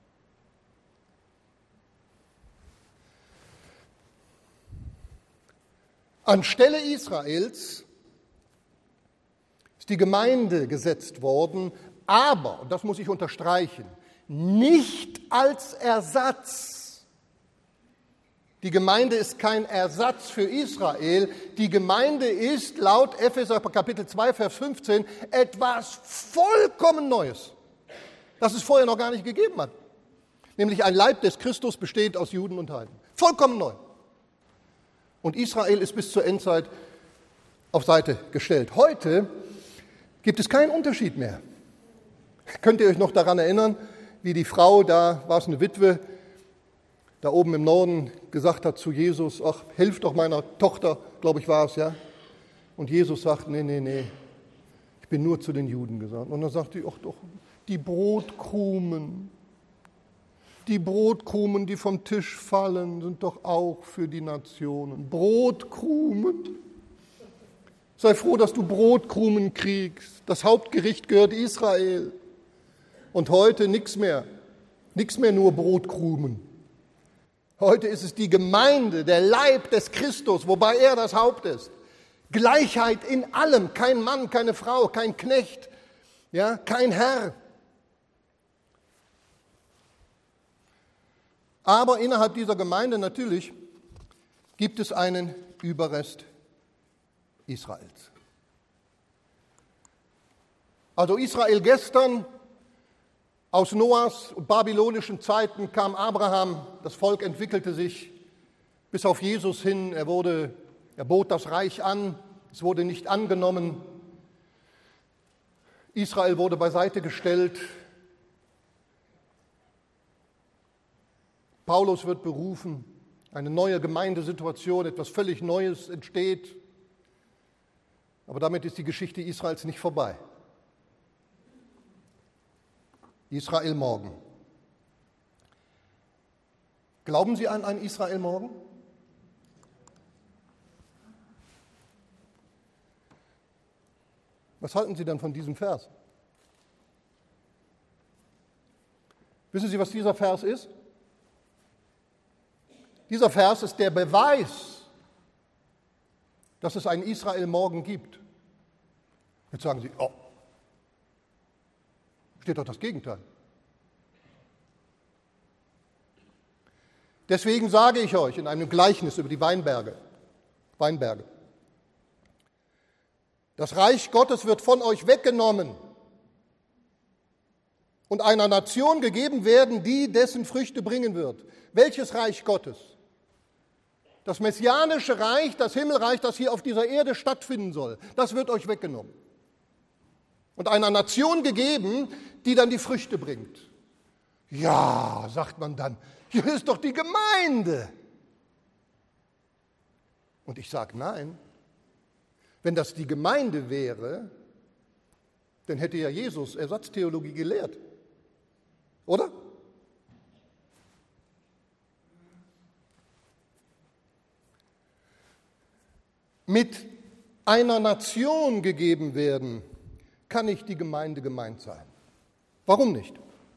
Anstelle Israels ist die Gemeinde gesetzt worden, aber, und das muss ich unterstreichen, nicht als Ersatz. Die Gemeinde ist kein Ersatz für Israel. Die Gemeinde ist laut Epheser Kapitel 2, Vers 15 etwas vollkommen Neues, das es vorher noch gar nicht gegeben hat. Nämlich ein Leib des Christus besteht aus Juden und Heiden. Vollkommen neu. Und Israel ist bis zur Endzeit auf Seite gestellt. Heute gibt es keinen Unterschied mehr. Könnt ihr euch noch daran erinnern, wie die Frau, da war es eine Witwe, da oben im Norden gesagt hat zu Jesus, ach, hilf doch meiner Tochter, glaube ich war es, ja. Und Jesus sagt, nee, ich bin nur zu den Juden gesandt. Und dann sagt sie, ach doch, die Brotkrumen, die vom Tisch fallen, sind doch auch für die Nationen. Brotkrumen. Sei froh, dass du Brotkrumen kriegst. Das Hauptgericht gehört Israel. Und heute nichts mehr nur Brotkrumen. Heute ist es die Gemeinde, der Leib des Christus, wobei er das Haupt ist. Gleichheit in allem, kein Mann, keine Frau, kein Knecht, ja, kein Herr. Aber innerhalb dieser Gemeinde natürlich gibt es einen Überrest Israels. Also Israel gestern, aus Noahs und babylonischen Zeiten kam Abraham, das Volk entwickelte sich bis auf Jesus hin, er bot das Reich an, es wurde nicht angenommen, Israel wurde beiseite gestellt, Paulus wird berufen, eine neue Gemeindesituation, etwas völlig Neues entsteht, aber damit ist die Geschichte Israels nicht vorbei. Israel morgen. Glauben Sie an ein Israel morgen? Was halten Sie dann von diesem Vers? Wissen Sie, was dieser Vers ist? Dieser Vers ist der Beweis, dass es ein Israel morgen gibt. Jetzt sagen Sie, oh, steht doch das Gegenteil. Deswegen sage ich euch in einem Gleichnis über die Weinberge, das Reich Gottes wird von euch weggenommen und einer Nation gegeben werden, die dessen Früchte bringen wird. Welches Reich Gottes? Das messianische Reich, das Himmelreich, das hier auf dieser Erde stattfinden soll, das wird euch weggenommen. Und einer Nation gegeben, die dann die Früchte bringt. Ja, sagt man dann, hier ist doch die Gemeinde. Und ich sage nein. Wenn das die Gemeinde wäre, dann hätte ja Jesus Ersatztheologie gelehrt. Oder? Mit einer Nation gegeben werden, kann nicht die Gemeinde gemeint sein. Warum nicht?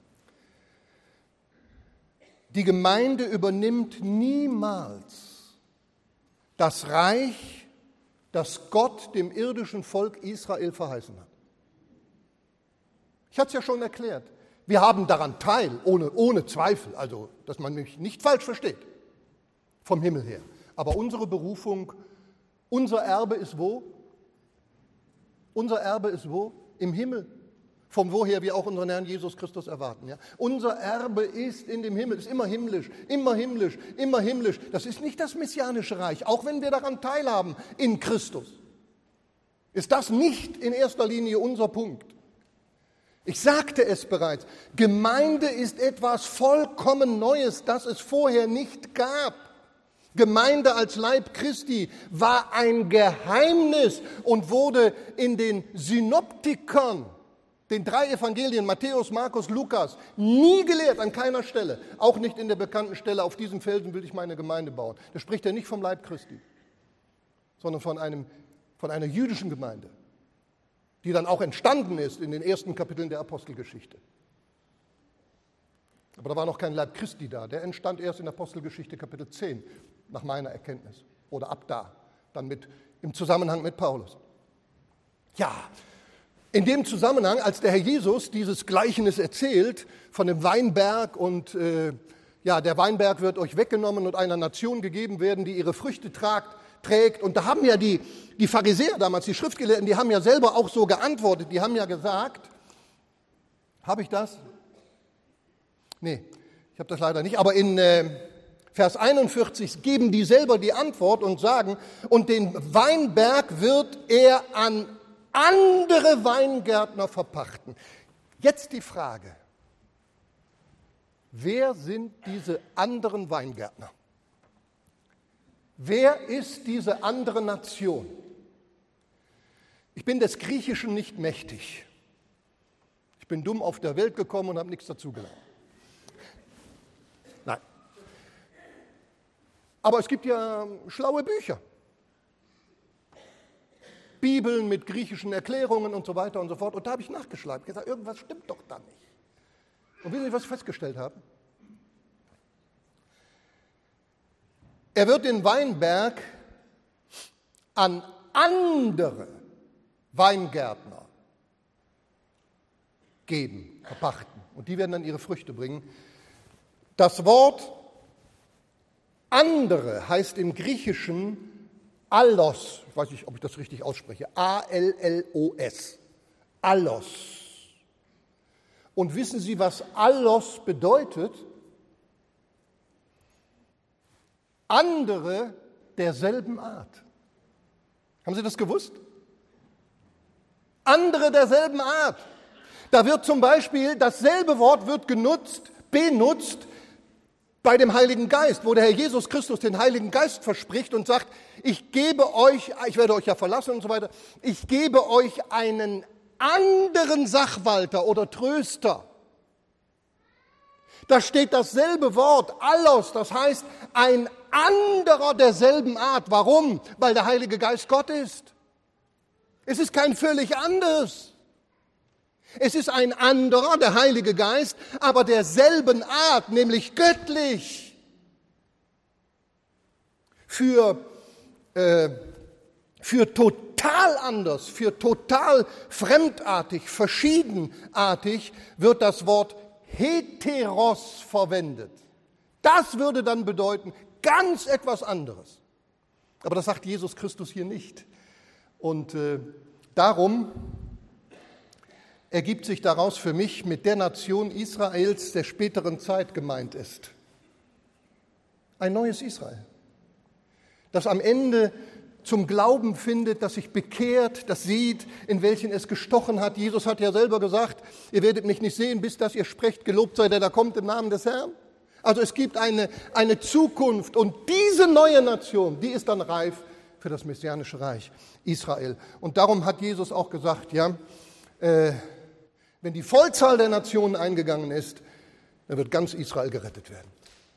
Die Gemeinde übernimmt niemals das Reich, das Gott dem irdischen Volk Israel verheißen hat. Ich hatte es ja schon erklärt. Wir haben daran teil, ohne Zweifel, also dass man mich nicht falsch versteht, vom Himmel her. Aber unsere Berufung, unser Erbe ist wo? Unser Erbe ist wo? Im Himmel. Von woher wir auch unseren Herrn Jesus Christus erwarten. Ja? Unser Erbe ist in dem Himmel, ist immer himmlisch, immer himmlisch, immer himmlisch. Das ist nicht das messianische Reich, auch wenn wir daran teilhaben in Christus. Ist das nicht in erster Linie unser Punkt? Ich sagte es bereits, Gemeinde ist etwas vollkommen Neues, das es vorher nicht gab. Gemeinde als Leib Christi war ein Geheimnis und wurde in den Synoptikern, den 3 Evangelien, Matthäus, Markus, Lukas, nie gelehrt, an keiner Stelle. Auch nicht in der bekannten Stelle, auf diesem Felsen will ich meine Gemeinde bauen. Da spricht er nicht vom Leib Christi, sondern von einer jüdischen Gemeinde, die dann auch entstanden ist in den ersten Kapiteln der Apostelgeschichte. Aber da war noch kein Leib Christi da, der entstand erst in Apostelgeschichte Kapitel 10, nach meiner Erkenntnis, oder ab da, dann im Zusammenhang mit Paulus. Ja, in dem Zusammenhang, als der Herr Jesus dieses Gleichnis erzählt von dem Weinberg und der Weinberg wird euch weggenommen und einer Nation gegeben werden, die ihre Früchte trägt. Und da haben ja die Pharisäer damals, die Schriftgelehrten, die haben ja selber auch so geantwortet. Die haben ja gesagt, habe ich das? Nee, ich habe das leider nicht. Aber in Vers 41 geben die selber die Antwort und sagen, und den Weinberg wird er an andere Weingärtner verpachten. Jetzt die Frage, wer sind diese anderen Weingärtner? Wer ist diese andere Nation? Ich bin des Griechischen nicht mächtig. Ich bin dumm auf der Welt gekommen und habe nichts dazugelernt. Nein. Aber es gibt ja schlaue Bücher. Bibeln mit griechischen Erklärungen und so weiter und so fort. Und da habe ich nachgeschlagen. Ich habe gesagt, irgendwas stimmt doch da nicht. Und wissen Sie, was ich festgestellt habe? Er wird den Weinberg an andere Weingärtner geben, verpachten. Und die werden dann ihre Früchte bringen. Das Wort andere heißt im Griechischen Allos. Ich weiß nicht, ob ich das richtig ausspreche. A-L-L-O-S. Allos. Und wissen Sie, was Allos bedeutet? Andere derselben Art. Haben Sie das gewusst? Andere derselben Art. Da wird zum Beispiel dasselbe Wort wird benutzt bei dem Heiligen Geist, wo der Herr Jesus Christus den Heiligen Geist verspricht und sagt, ich werde euch ja verlassen und so weiter, ich gebe euch einen anderen Sachwalter oder Tröster. Da steht dasselbe Wort, Allos, das heißt ein anderer derselben Art. Warum? Weil der Heilige Geist Gott ist. Es ist kein völlig anderes. Es ist ein anderer, der Heilige Geist, aber derselben Art, nämlich göttlich. Für total anders, für total fremdartig, verschiedenartig wird das Wort Heteros verwendet. Das würde dann bedeuten, ganz etwas anderes. Aber das sagt Jesus Christus hier nicht. Und darum ergibt sich daraus für mich mit der Nation Israels der späteren Zeit gemeint ist. Ein neues Israel, das am Ende zum Glauben findet, das sich bekehrt, das sieht, in welchen es gestochen hat. Jesus hat ja selber gesagt, ihr werdet mich nicht sehen, bis dass ihr sprecht, gelobt sei der da kommt im Namen des Herrn. Also es gibt eine Zukunft und diese neue Nation, die ist dann reif für das messianische Reich Israel. Und darum hat Jesus auch gesagt, ja, wenn die Vollzahl der Nationen eingegangen ist, dann wird ganz Israel gerettet werden.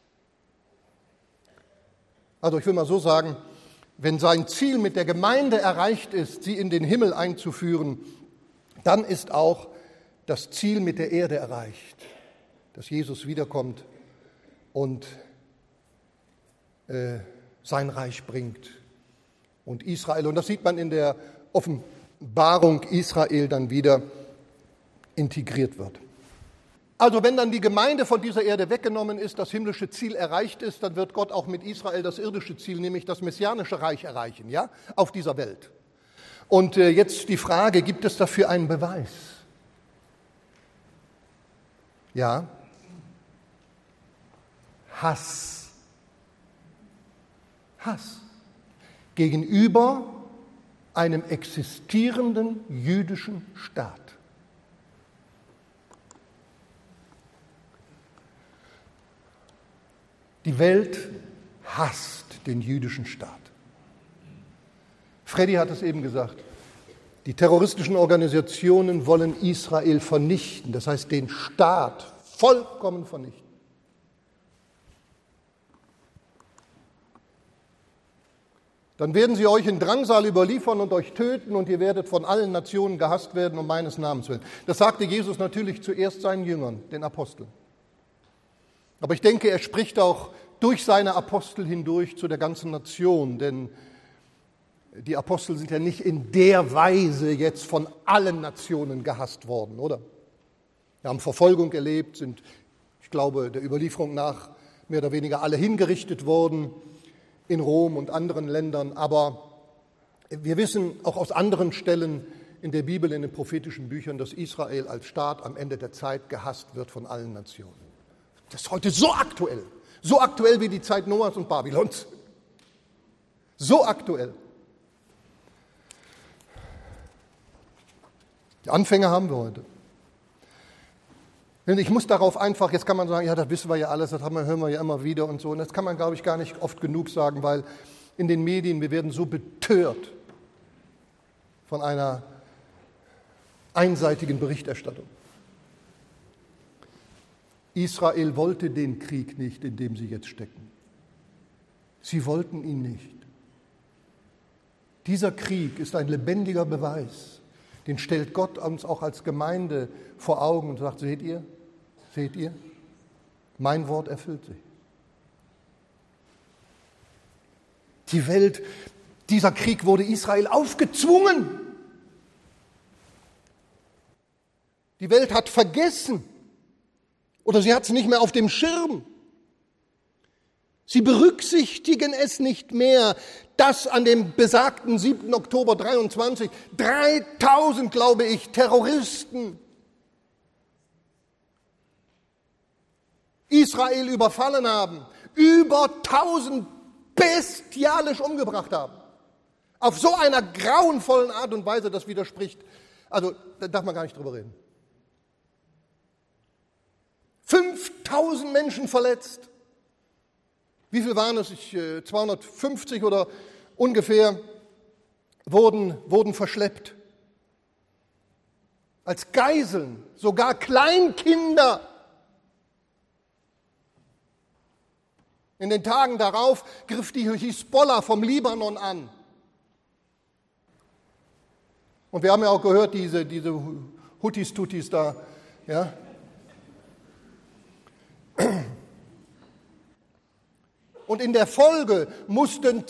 Also ich will mal so sagen, wenn sein Ziel mit der Gemeinde erreicht ist, sie in den Himmel einzuführen, dann ist auch das Ziel mit der Erde erreicht, dass Jesus wiederkommt und sein Reich bringt und Israel, und das sieht man in der Offenbarung, Israel dann wieder integriert wird. Also wenn dann die Gemeinde von dieser Erde weggenommen ist, das himmlische Ziel erreicht ist, dann wird Gott auch mit Israel das irdische Ziel, nämlich das messianische Reich erreichen, ja, auf dieser Welt. Und jetzt die Frage, gibt es dafür einen Beweis? Ja. Hass. Hass gegenüber einem existierenden jüdischen Staat. Die Welt hasst den jüdischen Staat. Freddy hat es eben gesagt, die terroristischen Organisationen wollen Israel vernichten, das heißt den Staat vollkommen vernichten. Dann werden sie euch in Drangsal überliefern und euch töten und ihr werdet von allen Nationen gehasst werden um meines Namens willen. Das sagte Jesus natürlich zuerst seinen Jüngern, den Aposteln. Aber ich denke, er spricht auch durch seine Apostel hindurch zu der ganzen Nation, denn die Apostel sind ja nicht in der Weise jetzt von allen Nationen gehasst worden, oder? Wir haben Verfolgung erlebt, sind, ich glaube, der Überlieferung nach mehr oder weniger alle hingerichtet worden in Rom und anderen Ländern, aber wir wissen auch aus anderen Stellen in der Bibel, in den prophetischen Büchern, dass Israel als Staat am Ende der Zeit gehasst wird von allen Nationen. Das ist heute so aktuell wie die Zeit Noahs und Babylons. So aktuell. Die Anfänge haben wir heute. Ich muss darauf einfach, jetzt kann man sagen, ja, das wissen wir ja alles, hören wir ja immer wieder und so. Und das kann man, glaube ich, gar nicht oft genug sagen, weil in den Medien, wir werden so betört von einer einseitigen Berichterstattung. Israel wollte den Krieg nicht, in dem sie jetzt stecken. Sie wollten ihn nicht. Dieser Krieg ist ein lebendiger Beweis. Den stellt Gott uns auch als Gemeinde vor Augen und sagt, seht ihr, mein Wort erfüllt sich. Die Welt, dieser Krieg wurde Israel aufgezwungen. Die Welt hat vergessen oder sie hat es nicht mehr auf dem Schirm. Sie berücksichtigen es nicht mehr, dass an dem besagten 7. Oktober 23 3000, glaube ich, Terroristen Israel überfallen haben, über 1000 bestialisch umgebracht haben. Auf so einer grauenvollen Art und Weise, das widerspricht. Also, da darf man gar nicht drüber reden. 5000 Menschen verletzt. Wie viel waren es? 250 oder ungefähr wurden verschleppt. Als Geiseln, sogar Kleinkinder. In den Tagen darauf griff die Hisbollah vom Libanon an. Und wir haben ja auch gehört, diese Houthis-Tutis da, ja. Und in der Folge mussten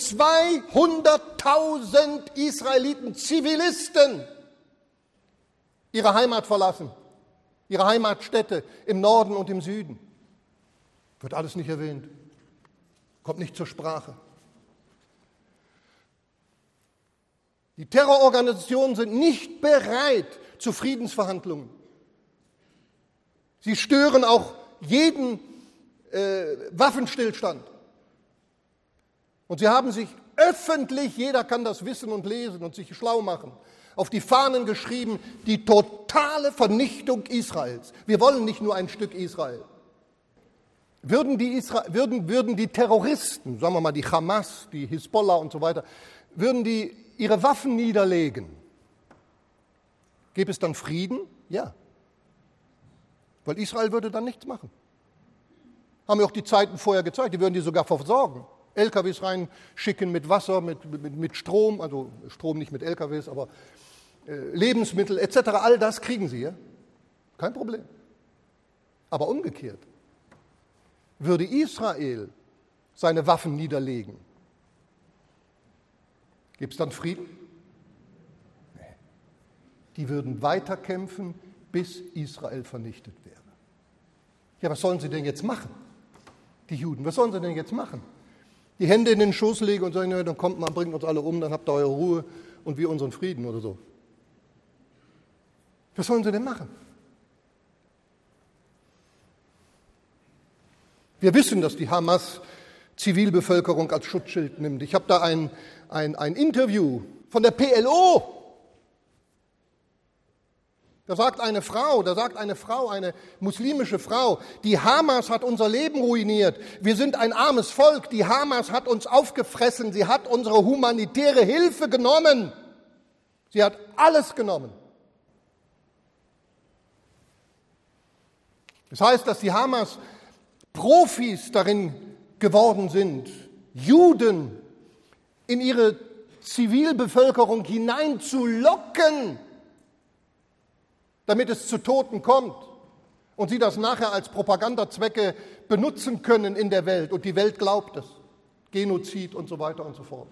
200.000 Israeliten, Zivilisten, ihre Heimat verlassen, ihre Heimatstädte im Norden und im Süden. Wird alles nicht erwähnt, kommt nicht zur Sprache. Die Terrororganisationen sind nicht bereit zu Friedensverhandlungen. Sie stören auch jeden Waffenstillstand. Und sie haben sich öffentlich, jeder kann das wissen und lesen und sich schlau machen, auf die Fahnen geschrieben, die totale Vernichtung Israels. Wir wollen nicht nur ein Stück Israel. Würden die Terroristen, sagen wir mal die Hamas, die Hisbollah und so weiter, würden die ihre Waffen niederlegen, gäbe es dann Frieden? Ja. Weil Israel würde dann nichts machen. Haben wir auch die Zeiten vorher gezeigt, die würden die sogar versorgen. LKWs reinschicken mit Wasser, mit Strom, also Strom nicht mit LKWs, aber Lebensmittel etc., all das kriegen sie, ja? Kein Problem. Aber umgekehrt, würde Israel seine Waffen niederlegen, gibt es dann Frieden? Nee. Die würden weiterkämpfen, bis Israel vernichtet wäre. Ja, was sollen sie denn jetzt machen, die Juden? Was sollen sie denn jetzt machen? Die Hände in den Schoß legen und sagen, ja, dann kommt mal, bringt uns alle um, dann habt ihr eure Ruhe und wir unseren Frieden oder so. Was sollen sie denn machen? Wir wissen, dass die Hamas Zivilbevölkerung als Schutzschild nimmt. Ich habe da ein Interview von der PLO. Da sagt eine Frau, eine muslimische Frau, die Hamas hat unser Leben ruiniert. Wir sind ein armes Volk. Die Hamas hat uns aufgefressen. Sie hat unsere humanitäre Hilfe genommen. Sie hat alles genommen. Das heißt, dass die Hamas Profis darin geworden sind, Juden in ihre Zivilbevölkerung hineinzulocken, damit es zu Toten kommt und sie das nachher als Propagandazwecke benutzen können in der Welt und die Welt glaubt es. Genozid und so weiter und so fort.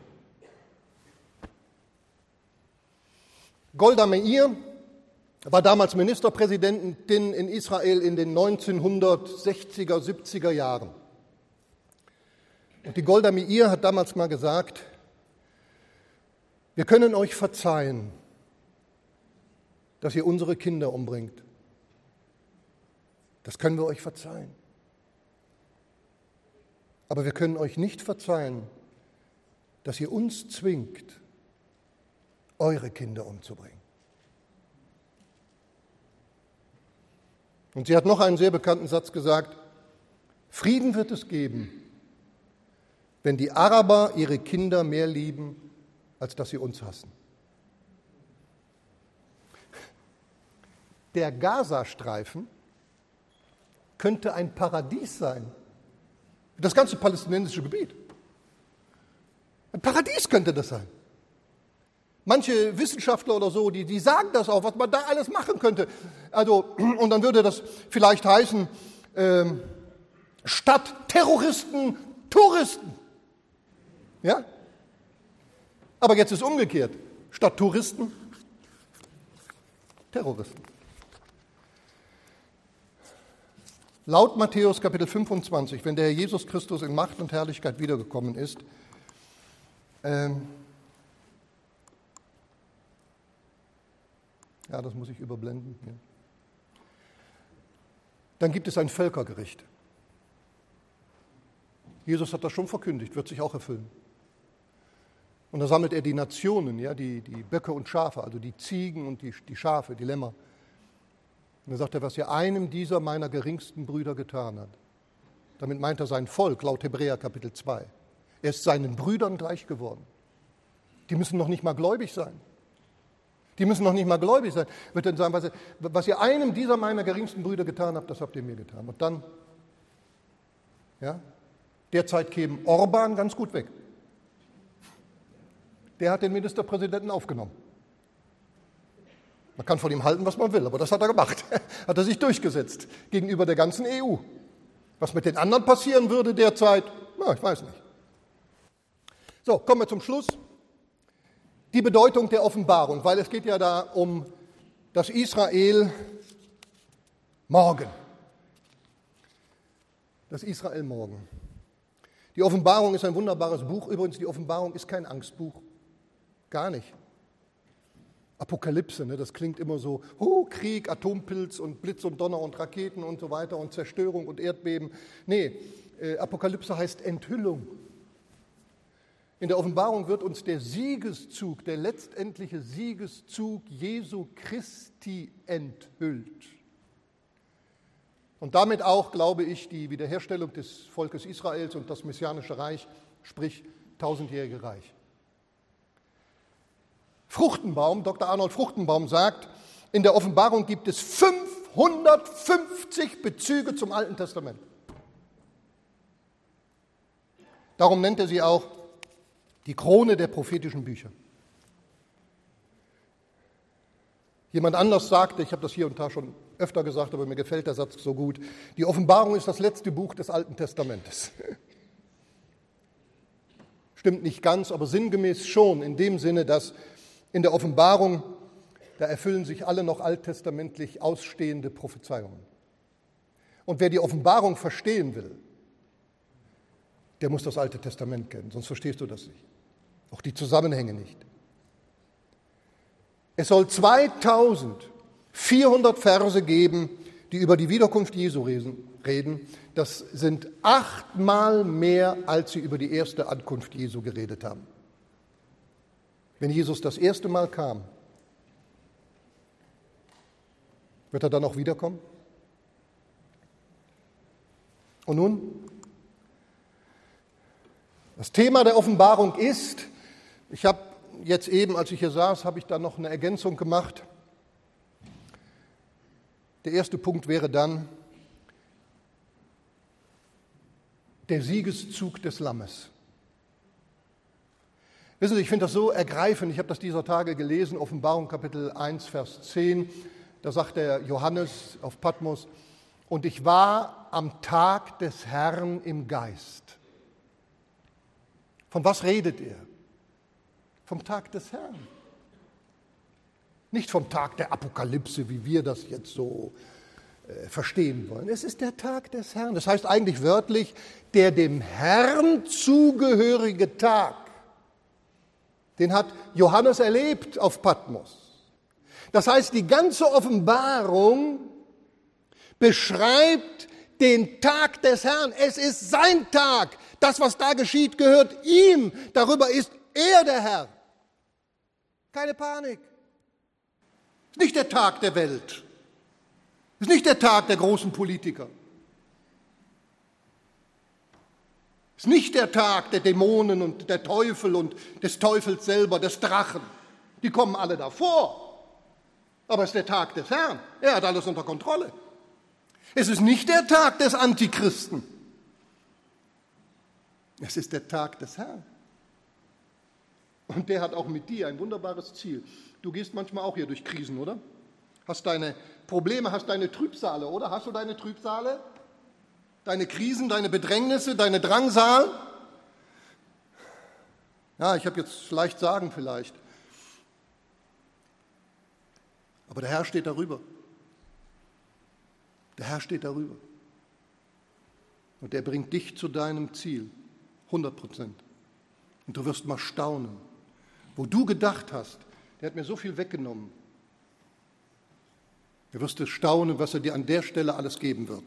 Golda Meir war damals Ministerpräsidentin in Israel in den 1960er, 70er Jahren. Und die Golda Meir hat damals mal gesagt, wir können euch verzeihen, dass ihr unsere Kinder umbringt. Das können wir euch verzeihen. Aber wir können euch nicht verzeihen, dass ihr uns zwingt, eure Kinder umzubringen. Und sie hat noch einen sehr bekannten Satz gesagt, Frieden wird es geben, wenn die Araber ihre Kinder mehr lieben, als dass sie uns hassen. Der Gazastreifen könnte ein Paradies sein. Das ganze palästinensische Gebiet. Ein Paradies könnte das sein. Manche Wissenschaftler oder so, die sagen das auch, was man da alles machen könnte. Also, und dann würde das vielleicht heißen, statt Terroristen, Touristen. Ja? Aber jetzt ist umgekehrt. Statt Touristen, Terroristen. Laut Matthäus Kapitel 25, wenn der Herr Jesus Christus in Macht und Herrlichkeit wiedergekommen ist, ja, das muss ich überblenden. Ja. Dann gibt es ein Völkergericht. Jesus hat das schon verkündigt, wird sich auch erfüllen. Und da sammelt er die Nationen, ja, die Böcke und Schafe, also die Ziegen und die Schafe, die Lämmer. Und dann sagt er, was ihr einem dieser meiner geringsten Brüder getan hat. Damit meint er sein Volk, laut Hebräer Kapitel 2. Er ist seinen Brüdern gleich geworden. Die müssen noch nicht mal gläubig sein. Die müssen noch nicht mal gläubig sein. Wird dann sagen, was ihr einem dieser meiner geringsten Brüder getan habt, das habt ihr mir getan. Und dann, ja, derzeit käme Orban ganz gut weg. Der hat den Ministerpräsidenten aufgenommen. Man kann von ihm halten, was man will, aber das hat er gemacht. Hat er sich durchgesetzt gegenüber der ganzen EU. Was mit den anderen passieren würde derzeit, na, ich weiß nicht. So, kommen wir zum Schluss. Die Bedeutung der Offenbarung, weil es geht ja da um das Israel morgen. Das Israel morgen. Die Offenbarung ist ein wunderbares Buch. Übrigens, die Offenbarung ist kein Angstbuch. Gar nicht. Apokalypse, ne, das klingt immer so, Krieg, Atompilz und Blitz und Donner und Raketen und so weiter und Zerstörung und Erdbeben. Nee, Apokalypse heißt Enthüllung. In der Offenbarung wird uns der Siegeszug, der letztendliche Siegeszug Jesu Christi enthüllt. Und damit auch, glaube ich, die Wiederherstellung des Volkes Israels und das Messianische Reich, sprich 1000-jährige Reich. Fruchtenbaum, Dr. Arnold Fruchtenbaum sagt, in der Offenbarung gibt es 550 Bezüge zum Alten Testament. Darum nennt er sie auch die Krone der prophetischen Bücher. Jemand anders sagte, ich habe das hier und da schon öfter gesagt, aber mir gefällt der Satz so gut, die Offenbarung ist das letzte Buch des Alten Testamentes. Stimmt nicht ganz, aber sinngemäß schon, in dem Sinne, dass in der Offenbarung, da erfüllen sich alle noch alttestamentlich ausstehende Prophezeiungen. Und wer die Offenbarung verstehen will, der muss das Alte Testament kennen, sonst verstehst du das nicht. Auch die Zusammenhänge nicht. Es soll 2400 Verse geben, die über die Wiederkunft Jesu reden. Das sind 8-mal mehr, als sie über die erste Ankunft Jesu geredet haben. Wenn Jesus das erste Mal kam, wird er dann auch wiederkommen? Und nun? Das Thema der Offenbarung ist, ich habe jetzt eben, als ich hier saß, habe ich da noch eine Ergänzung gemacht. Der erste Punkt wäre dann der Siegeszug des Lammes. Wissen Sie, ich finde das so ergreifend, ich habe das dieser Tage gelesen, Offenbarung Kapitel 1, Vers 10, da sagt der Johannes auf Patmos, und ich war am Tag des Herrn im Geist. Von was redet er? Vom Tag des Herrn. Nicht vom Tag der Apokalypse, wie wir das jetzt so verstehen wollen. Es ist der Tag des Herrn. Das heißt eigentlich wörtlich, der dem Herrn zugehörige Tag. Den hat Johannes erlebt auf Patmos. Das heißt, die ganze Offenbarung beschreibt den Tag des Herrn. Es ist sein Tag. Das, was da geschieht, gehört ihm. Darüber ist er der Herr. Keine Panik. Es ist nicht der Tag der Welt. Es ist nicht der Tag der großen Politiker. Es ist nicht der Tag der Dämonen und der Teufel und des Teufels selber, des Drachen. Die kommen alle davor. Aber es ist der Tag des Herrn. Er hat alles unter Kontrolle. Es ist nicht der Tag des Antichristen. Es ist der Tag des Herrn. Und der hat auch mit dir ein wunderbares Ziel. Du gehst manchmal auch hier durch Krisen, oder? Hast deine Probleme, hast deine Trübsale, oder? Hast du deine Trübsale? Deine Krisen, deine Bedrängnisse, deine Drangsal? Ja, ich habe jetzt leicht sagen vielleicht. Aber der Herr steht darüber. Der Herr steht darüber. Und er bringt dich zu deinem Ziel, 100%. Und du wirst mal staunen, wo du gedacht hast, der hat mir so viel weggenommen. Du wirst staunen, was er dir an der Stelle alles geben wird.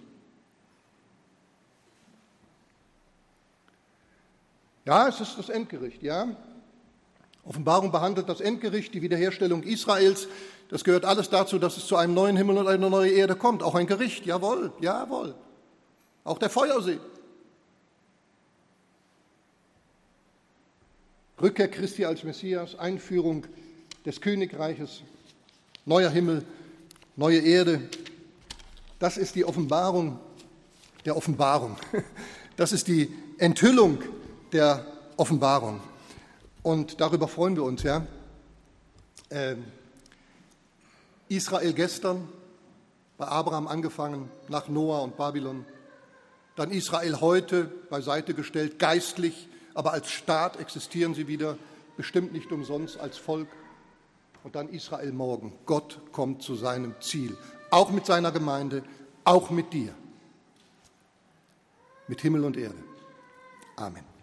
Ja, es ist das Endgericht, ja. Offenbarung behandelt das Endgericht, die Wiederherstellung Israels. Das gehört alles dazu, dass es zu einem neuen Himmel und einer neuen Erde kommt. Auch ein Gericht, jawohl, jawohl. Auch der Feuersee. Rückkehr Christi als Messias, Einführung des Königreiches, neuer Himmel, neue Erde. Das ist die Offenbarung der Offenbarung. Das ist die Enthüllung der Offenbarung. Und darüber freuen wir uns, ja. Israel gestern, bei Abraham angefangen, nach Noah und Babylon. Dann Israel heute, beiseite gestellt, geistlich, aber als Staat existieren sie wieder, bestimmt nicht umsonst als Volk. Und dann Israel morgen. Gott kommt zu seinem Ziel, auch mit seiner Gemeinde, auch mit dir, mit Himmel und Erde. Amen.